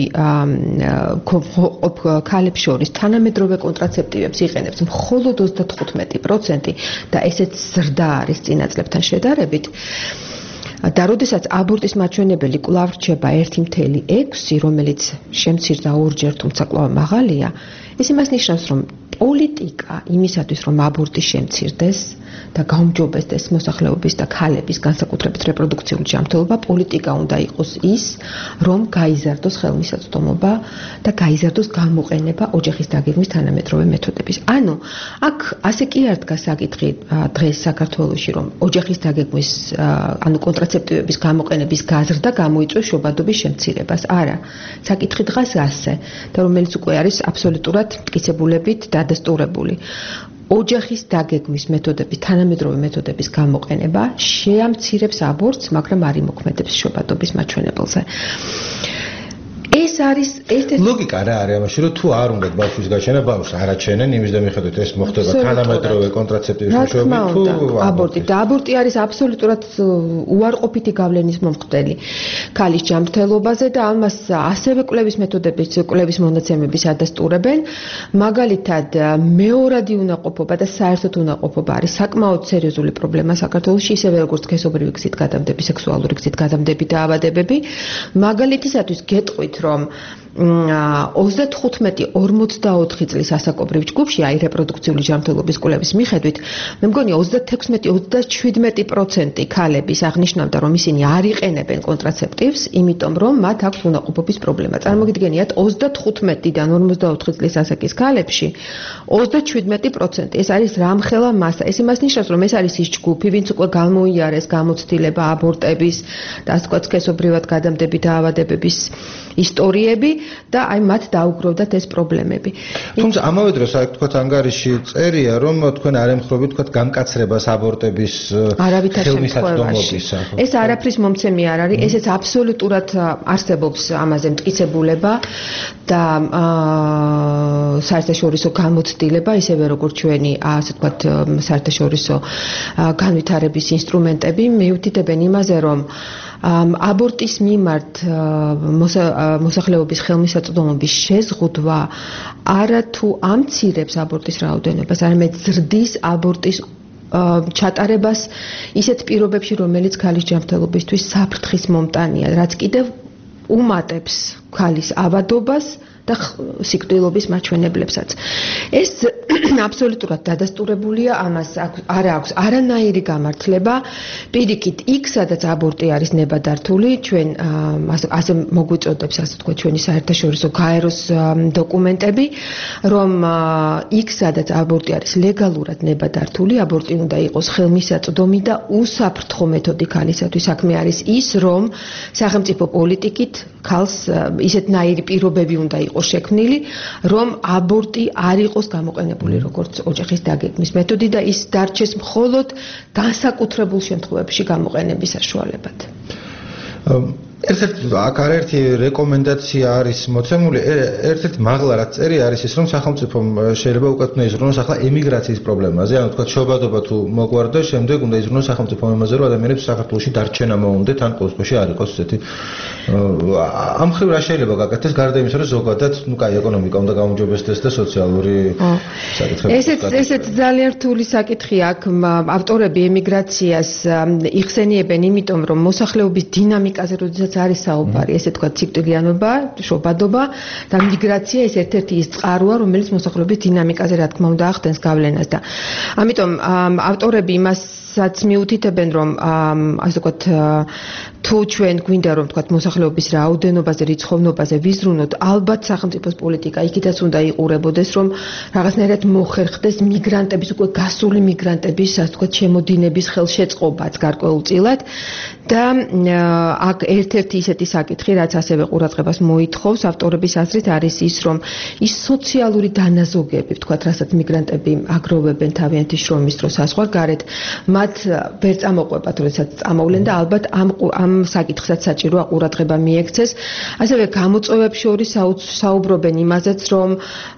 ქალებს შორის თანამედროვე კონტრაცეპტივებს იყენებს მხოლოდ 35% და ესეც ზრდა არის წინა წლებთან შედარებით. და როდესაც აბორტის მაჩვენებელი კვლავ რჩება 1.6, რომელიც შემცირდა ორჯერ, თუმცა კვლავ მაღალია, ეს იმას ნიშნავს, რომ პოლიტიკა იმისათვის, რომ აბორტი შემცირდეს და გაუმჯობესდეს მოსახლეობის და ქალების განსაკუთრებით რეპროდუქციული ჯანმრთელობა, პოლიტიკა უნდა იყოს ის, რომ გაიზარდოს ხელმისაწვდომობა და გაიზარდოს გამოყენება ოჯახის დაგეგმვის თანამედროვე მეთოდების. ანუ აქ ასე კი არ დგას საკითხი დღეს საქართველოში, რომ ოჯახის დაგეგმვის ანუ კონტრაცეპტივების გამოყენების გაზრდა გამოიწვევს შობადობის შემცირებას. არა, საკითხი დგას ასე, და რომელიც უკვე არის აბსოლუტურად მტკიცებულებით დადასტურებული. ოჯახის დაგეგმვის მეთოდების, თანამედროვე მეთოდების გამოყენება შეამცირებს აბორტს, მაგრამ არ იმოქმედებს შობადობის მაჩვენებელზე. ეს არის ლოგიკა რა არის ამაში, რომ თუ არ უნდათ ბავშვის გაჩენა, ბავშვს არ აჩენენ, იმის და მიხედვით ეს მოხდება თანამედროვე კონტრაცეპტივის მეშვეობით თუ აბორტი და აბორტი არის აბსოლუტურად უარყოფითი გავლენის მომხდელი ქალის ჯანმრთელობაზე და ამას ასევე კვლევის მონაცემების ადასტურებენ. მაგალითად, მეორადი უნაყოფობა და საერთოდ უნაყოფობა არის საკმაოდ სერიოზული პრობლემა საქართველოში, ისევე როგორც სქესობრივი გზით გადამდები, სექსუალური გზით გადამდები დაავადებები. მაგალითისათვის გეტყვით, რომ 35-44 წლის ასაკობრივ ჯგუფში, აი რეპროდუქციული ჯანმრთელობის კვლევის მიხედვით, მე მგონი 36-37% ქალების აღნიშნავდა, რომ ისინი არ იყენებენ კონტრაცეპტივს, იმიტომ რომ მათ აქვს უნაყოფობის პრობლემა. წარმოგიდგენიათ, 35-დან 44 წლის ასაკის ქალებში 37%. ეს არის რამხელა მასა. ეს იმას ნიშნავს, რომ ეს არის ის ჯგუფი, ვინც უკვე გამოიარეს გამოცდილება აბორტების და ასე ვთქვათ, სქესობრივად გადამდები დაავადებების ისტორიები და აი მათ დაუგროვდათ ეს პრობლემები. თუმცა ამავე დროს აი თქვათ ანგარიში წერია, რომ თქვენ არ ემხრობთ თქვათ გამკაცრებას აბორტების ხელმისაწვდომობის. ეს არაფრის მომცემი არ არის, ესეც აბსოლუტურად არსებობს ამაზე მტკიცებულება და საერთაშორისო გამოცდილება, ისევე როგორც ჩვენი ასე ვთქვათ საერთაშორისო განვითარების ინსტრუმენტები მიუთითებენ იმაზე, რომ აბორტის მიმართ მოსახლეობის ხელმისაწვდომობის შეზღუდვა არა თუ ამცირებს აბორტის რაოდენობას, არამედ ზრდის აბორტის ჩატარებას ისეთ პირობებში, რომელიც ქალის ჯანმრთელობისთვის საფრთხის მომტანია, რაც კიდევ უმატებს ქალის ავადობას და სიკვდილობის მაჩვენებლებსაც. ეს აბსოლუტურად დადასტურებულია, ამას არ აქვს არანაირი გამართლება. პირიქით, იქ სადაც აბორტი არის ნებადართული, ჩვენ ასე მოგვიწოდებს, ასე თქვა, ჩვენი საერთაშორისო გაეროს დოკუმენტები, რომ იქ სადაც აბორტი არის ლეგალურად ნებადართული, აბორტი უნდა იყოს ხელმისაწვდომი და უსაფრთხო მეთოდი ქალისათვის. საქმე არის ის, რომ სახელმწიფო პოლიტიკით ქალს ისეთნაირი პირობები უნდა იყოს შექმნილი, რომ აბორტი არ იყოს გამოყენებული როგორც ოჯახის დაგეგმვის მეთოდი და ის დარჩეს მხოლოდ განსაკუთრებულ შემთხვევებში გამოყენების საშუალებად. აქ არაერთი რეკომენდაცია არის მოცემული, ერთ-ერთი მაღლა რაც წერი არის ის, რომ სახელმწიფომ შეიძლება უკეთნა იზრუნოს ახლა ემიგრაციის პრობლემაზე, ანუ თქვა შობადობა თუ მოგვარდა, შემდეგ უნდა იზრუნოს სახელმწიფომ იმაზე, რომ ადამიანებს საქართველოში დარჩენა მოუნდეთ, ან ყოველ შემთხვევაში არ იყოს ესეთი ამ ხრივ რა შეიძლება გაკეთდეს გარდა იმისა, რომ ზოგადად, ეკონომიკა უნდა გაუმჯობესდეს და სოციალური საკითხები. ესეც ძალიან რთული საკითხია. აქ ავტორები ემიგრაციას იხსენიებენ იმიტომ, რომ მოსახლეობის დინამიკაზე როდესაც არის საუბარი, ესე თქვა, ციკლიანობა, შობადობა და მიგრაცია ეს ერთ-ერთი ის წყაროა, რომელიც მოსახლეობის დინამიკაზე რა თქმა უნდა ახდენს გავლენას და ამიტომ ავტორები იმასაც მიუთითებენ, რომ ასე ვთქვათ, თუ ჩვენ გვინდა რომ ვთქვათ მოსახლეობის რაოდენობაზე, რიცხოვნობაზე ვიზრუნოთ, ალბათ სახელმწიფოს პოლიტიკა იქითაც უნდა იყურებოდეს, რომ რაღაცნაირად მოხერხდეს მიგრანტების, უკვე გასული მიგრანტების, ასე ვთქვათ, შემოდინების ხელშეწყობაც გარკვეულწილად და აქ ერთ-ერთი ისეთი საკითხი, რაც ასევე ყურადღებას მოითხოვს ავტორების აზრით, არის ის, რომ ის სოციალური დანაზოგები, ვთქვათ, რასაც მიგრანტები აგროვებენ თავიანთი შრომის დროს საზღვარგარეთ, მათ ვერ წამოყვებათ, როდესაც წამოვლენ და ალბათ ამ საკითხსაც საჭიროა ყურადღება მიექცეს. ასევე გამოწვევებს შორის საუბრობენ იმაზეც, რომ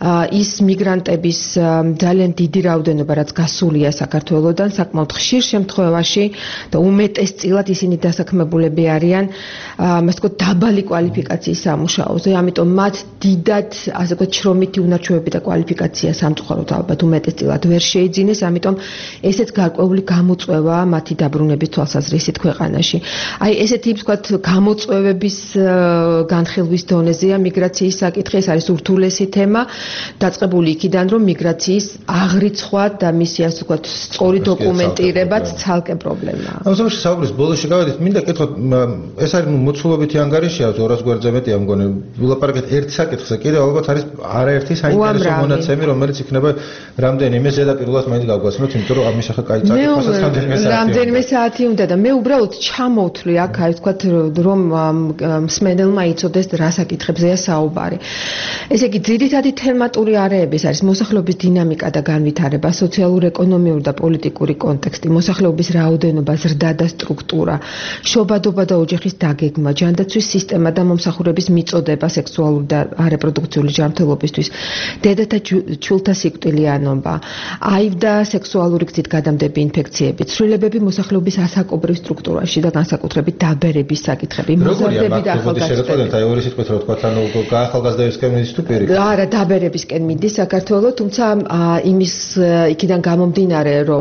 ის მიგრანტების ძალიან დიდი რაოდენობა, რაც გასულია საქართველოდან, საკმაოდ ხშირ შემთხვევაში და უმეტესწილად ისინი დასაქმებულები არიან, ასე ვთქვათ, დაბალი კვალიფიკაციის სამუშაოზე, ამიტომ მათ დიდად, ასე ვთქვათ, შრომითი უნარჩვევები და კვალიფიკაცია სამწუხაროდ ალბათ უმეტესწილად ვერ შეიძინეს, ამიტომ ესეც გარკვეული გამოწვევა მათი დაბრუნების თვალსაზრისით ქვეყანაში. აი ესეთი, ვთქვათ, გამოწვევების განხილვის დონეზეა მიგრაციის საკითხი, ეს არის ურთულესი თემა, დაწყებული იქიდან, რომ მიგრაციის აღრიცხვა და მისი, ასე ვთქვათ, სწორი დოკუმენტირებაც ცალკე პრობლემაა. ამ შემთხვევაში საუბრის ბოლოში გავედით, მინდა კითხოთ, ეს არის მოცულობითი ანგარიშია 200 გვერდზე მეტია მგონი. ვილაპარაკეთ ერთ საკითხზე, კიდევ ალბათ არის არაერთი საინტერესო მონაცემი, რომელიც იქნება რამდენიმე ზედაპირულად მაინც გავგვაცნოთ, იმიტომ რომ ამის ახლა კაი წაკითხვასაც რამდენიმე საათი უნდა და მე უბრალოდ ჩამოვთვლი აქ, აი ვთქვათ, რომ მსმენელმა იცოდეს რა საკითხებზეა საუბარი. ესე იგი, ძირითადი თემატური არეების არის მოსახლეობის დინამიკა და განვითარება, სოციალურ-ეკონომიური და პოლიტიკური კონტექსტი, მოსახლეობის რაოდენობა, ზრდა და სტრუქტურა, შობადობა და ოჯახის დაგეგმა, ჯანდაცვის სისტემა და მომსახურების მიწოდება სექსუალური და არეპროდუქციული ჯანმრთელობისთვის, დედათა ჩულთა სიკვდილიანობა, აივ და სექსუალური გზით გადამდები ინფექციები, ცვლილებები მოსახლეობის ასაკობრივ სტრუქტურაში და განსაკუთრებით დაბერების საკითხები, მოზარდები და ახალგაზრდები. აი ორი სიტყვით რა თქვა, ანუ ახალგაზრდებისკენ მიდის თუ პირი? არა, დაბერებისკენ მიდის საქართველოს, თუმცა იმის იქიდან გამომდინარე, რომ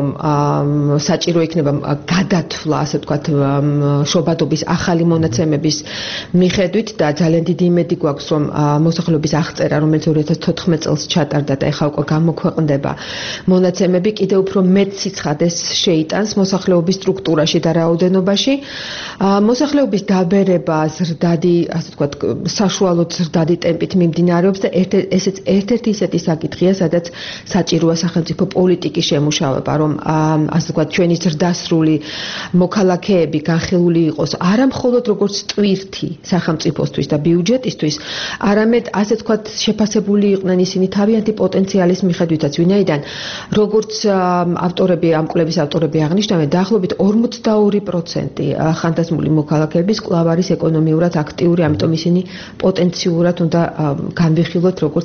საჭირო იქნება გადათვლა, ასე ვთქვათ, შობადობის ახალი მონაცემების მიხედვით და ძალიან დიდი იმედი გვაქვს, რომ მოსახლეობის აღწერა, რომელიც 2014 წელს ჩატარდა და ეხლა უკვე გამოქვეყნდება, მონაცემები კიდევ უფრო მეტ სიცხადეს შეიტანს მოსახლეობის სტრუქტურაში და რაოდენობაში. მოსახლეობის დაბერება ზრდადი, ასე ვთქვათ, საშუალოდ ზრდადი ტემპით მიმდინარეობს და ესეც ერთ-ერთი ისეთი საკითხია, სადაც საჭიროა სახელმწიფო პოლიტიკის შემუშავება, რომ ასე ვთქვათ, ჩვენი ზრდასრული მოქალაქეები განხილული იყოს არა მხოლოდ როგორც ტვირთი სახელმწიფოსთვის და ბიუჯეტისთვის, არამედ ასე ვთქვათ, შეფასებული იყვნენ ისინი თავიანთი პოტენციალის მიხედვითაც, ვინაიდან როგორც ავტორები, ამ კვლევის ავტორები აღნიშნავენ, დაახლოებით 42% ხანდაზმული მოქალაქეების კვლავ არის ეკონომიურად აქტიური, ამიტომ ისინი პოტენციურად უნდა განვიხილოთ როგორც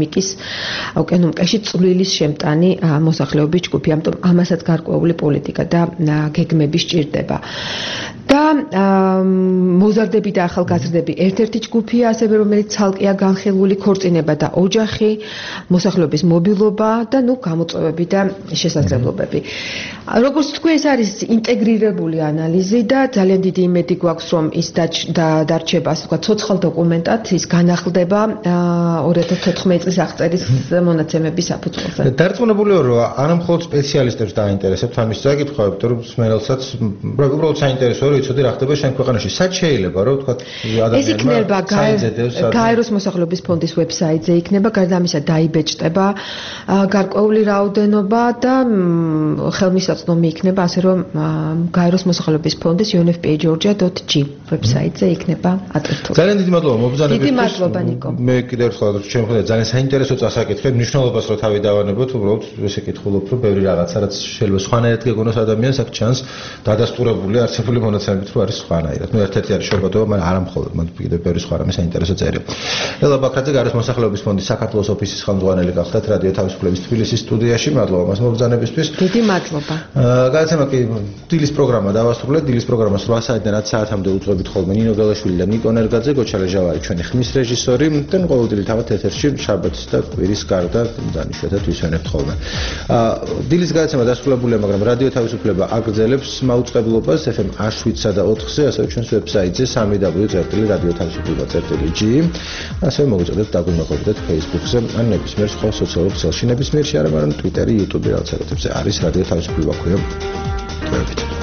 ეკონომიკაში წვლილის შემტანი მოსახლეობის ჯგუფი, ამიტომ ამასაც გარკვეული პოლიტიკა და გეგმები სჭირდება. და მოზარდები და ახალგაზრდები ერთ-ერთი ჯგუფია, ასევე რომელიც ცალკეა განხილული, ქორწინება და ოჯახი, მოსახლეობის მობილობა და გამოწვევები და შესაძლებლობები. როგორც თქვი, ეს არის ინტეგრირებული ანალიზი და ძალიან დიდი იმედი გვაქვს, რომ ის დარჩება, ასე ვთქვათ, ცოცხალ დოკუმენტად, ის განახლდება 2014 წლის აღწერის მონაცემების საფუძველზე. დარწმუნებული ვარ, რომ არა მხოლოდ სპეციალისტებს დაინტერესებთ ამის წაკითხვა, იმიტომ რომ მერალსაც უბრალოდ საინტერესოა, რომ იცოდი რა ხდება შენ ქვეყანაში. სად შეიძლება, რომ ვთქვათ, ეს იქნება გაეროს მოსახლეობის ფონდის ვებსაიტზე იქნება, გარდა ამისა დაიბეჭდება გარკვეული რაოდენობა და ხელმისაწვდომი იქნება, ასე რომ გაეროს მოსახლეობის ფონდის unfpageorgia.g ვებსაიტზე იქნება ატვირთული. ძალიან დიდი მადლობა მობრძანებისთვის. დიდი მადლობა ნიკო. მე კიდევ ერთხელ ჩემ ხედავთ ძალიან საინტერესო წასაკითხები, მნიშვნელობას რო თავი დავანებოთ, უბრალოდ ესე კითხულობ, რომ ბევრი რაღაცა რაც შეიძლება სხვანაირად გეგონოს ადამიანს, აქ ჩანს დადასტურებული არსებული მონაცემებით, რომ არის სხვანაირად. ერთ-ერთი არის შობადობა, მაგრამ არა მხოლოდ, მაგრამ კიდევ ბევრი სხვა რამე საინტერესო წერია. ელლა ბაქრაძე, გაეროს მოსახლეობის ფონდის საქართველოს ოფისის ხელმძღვანელი გახდათ რადიო თავისუფლების თბილისის სტუდიაში. მადლობა მას მობრძანებისთვის. დიდი მადლობა. გადაცემა კი დილის პროგრამა დავასრულეთ. დილის პროგრამას 8 საათიდან 10 საათამდე უძღვებით ხოლმე ნინო გელაშვილი და ნიკო ნერგაძე, გოჩალე ჟავარი ჩვენი ხმის რეჟისორი. და ყოველდღიურად თავად ეთერში შაბათს და კვირის გარდა დანიშნულად ვისვენებთ ხოლმე. დილის გადაცემა დასრულებულია, მაგრამ რადიო თავისუფლება აგრძელებს მაუწყებლობას FM 107-სა და 4-ზე, ასევე ჩვენს ვებსაიტზე www.radioთავისუფლება.g. ასევე მოგეწოდებთ დაგვიმეყრებოდეთ Facebook-ზე, ან ნებისმიერ სხვა სოციალურ ქსელში, ნებისმიერში არა, მაგრამ Twitter-ი, YouTube-ი რაღაცებზე არის რადიო თავისუფლება ქვია.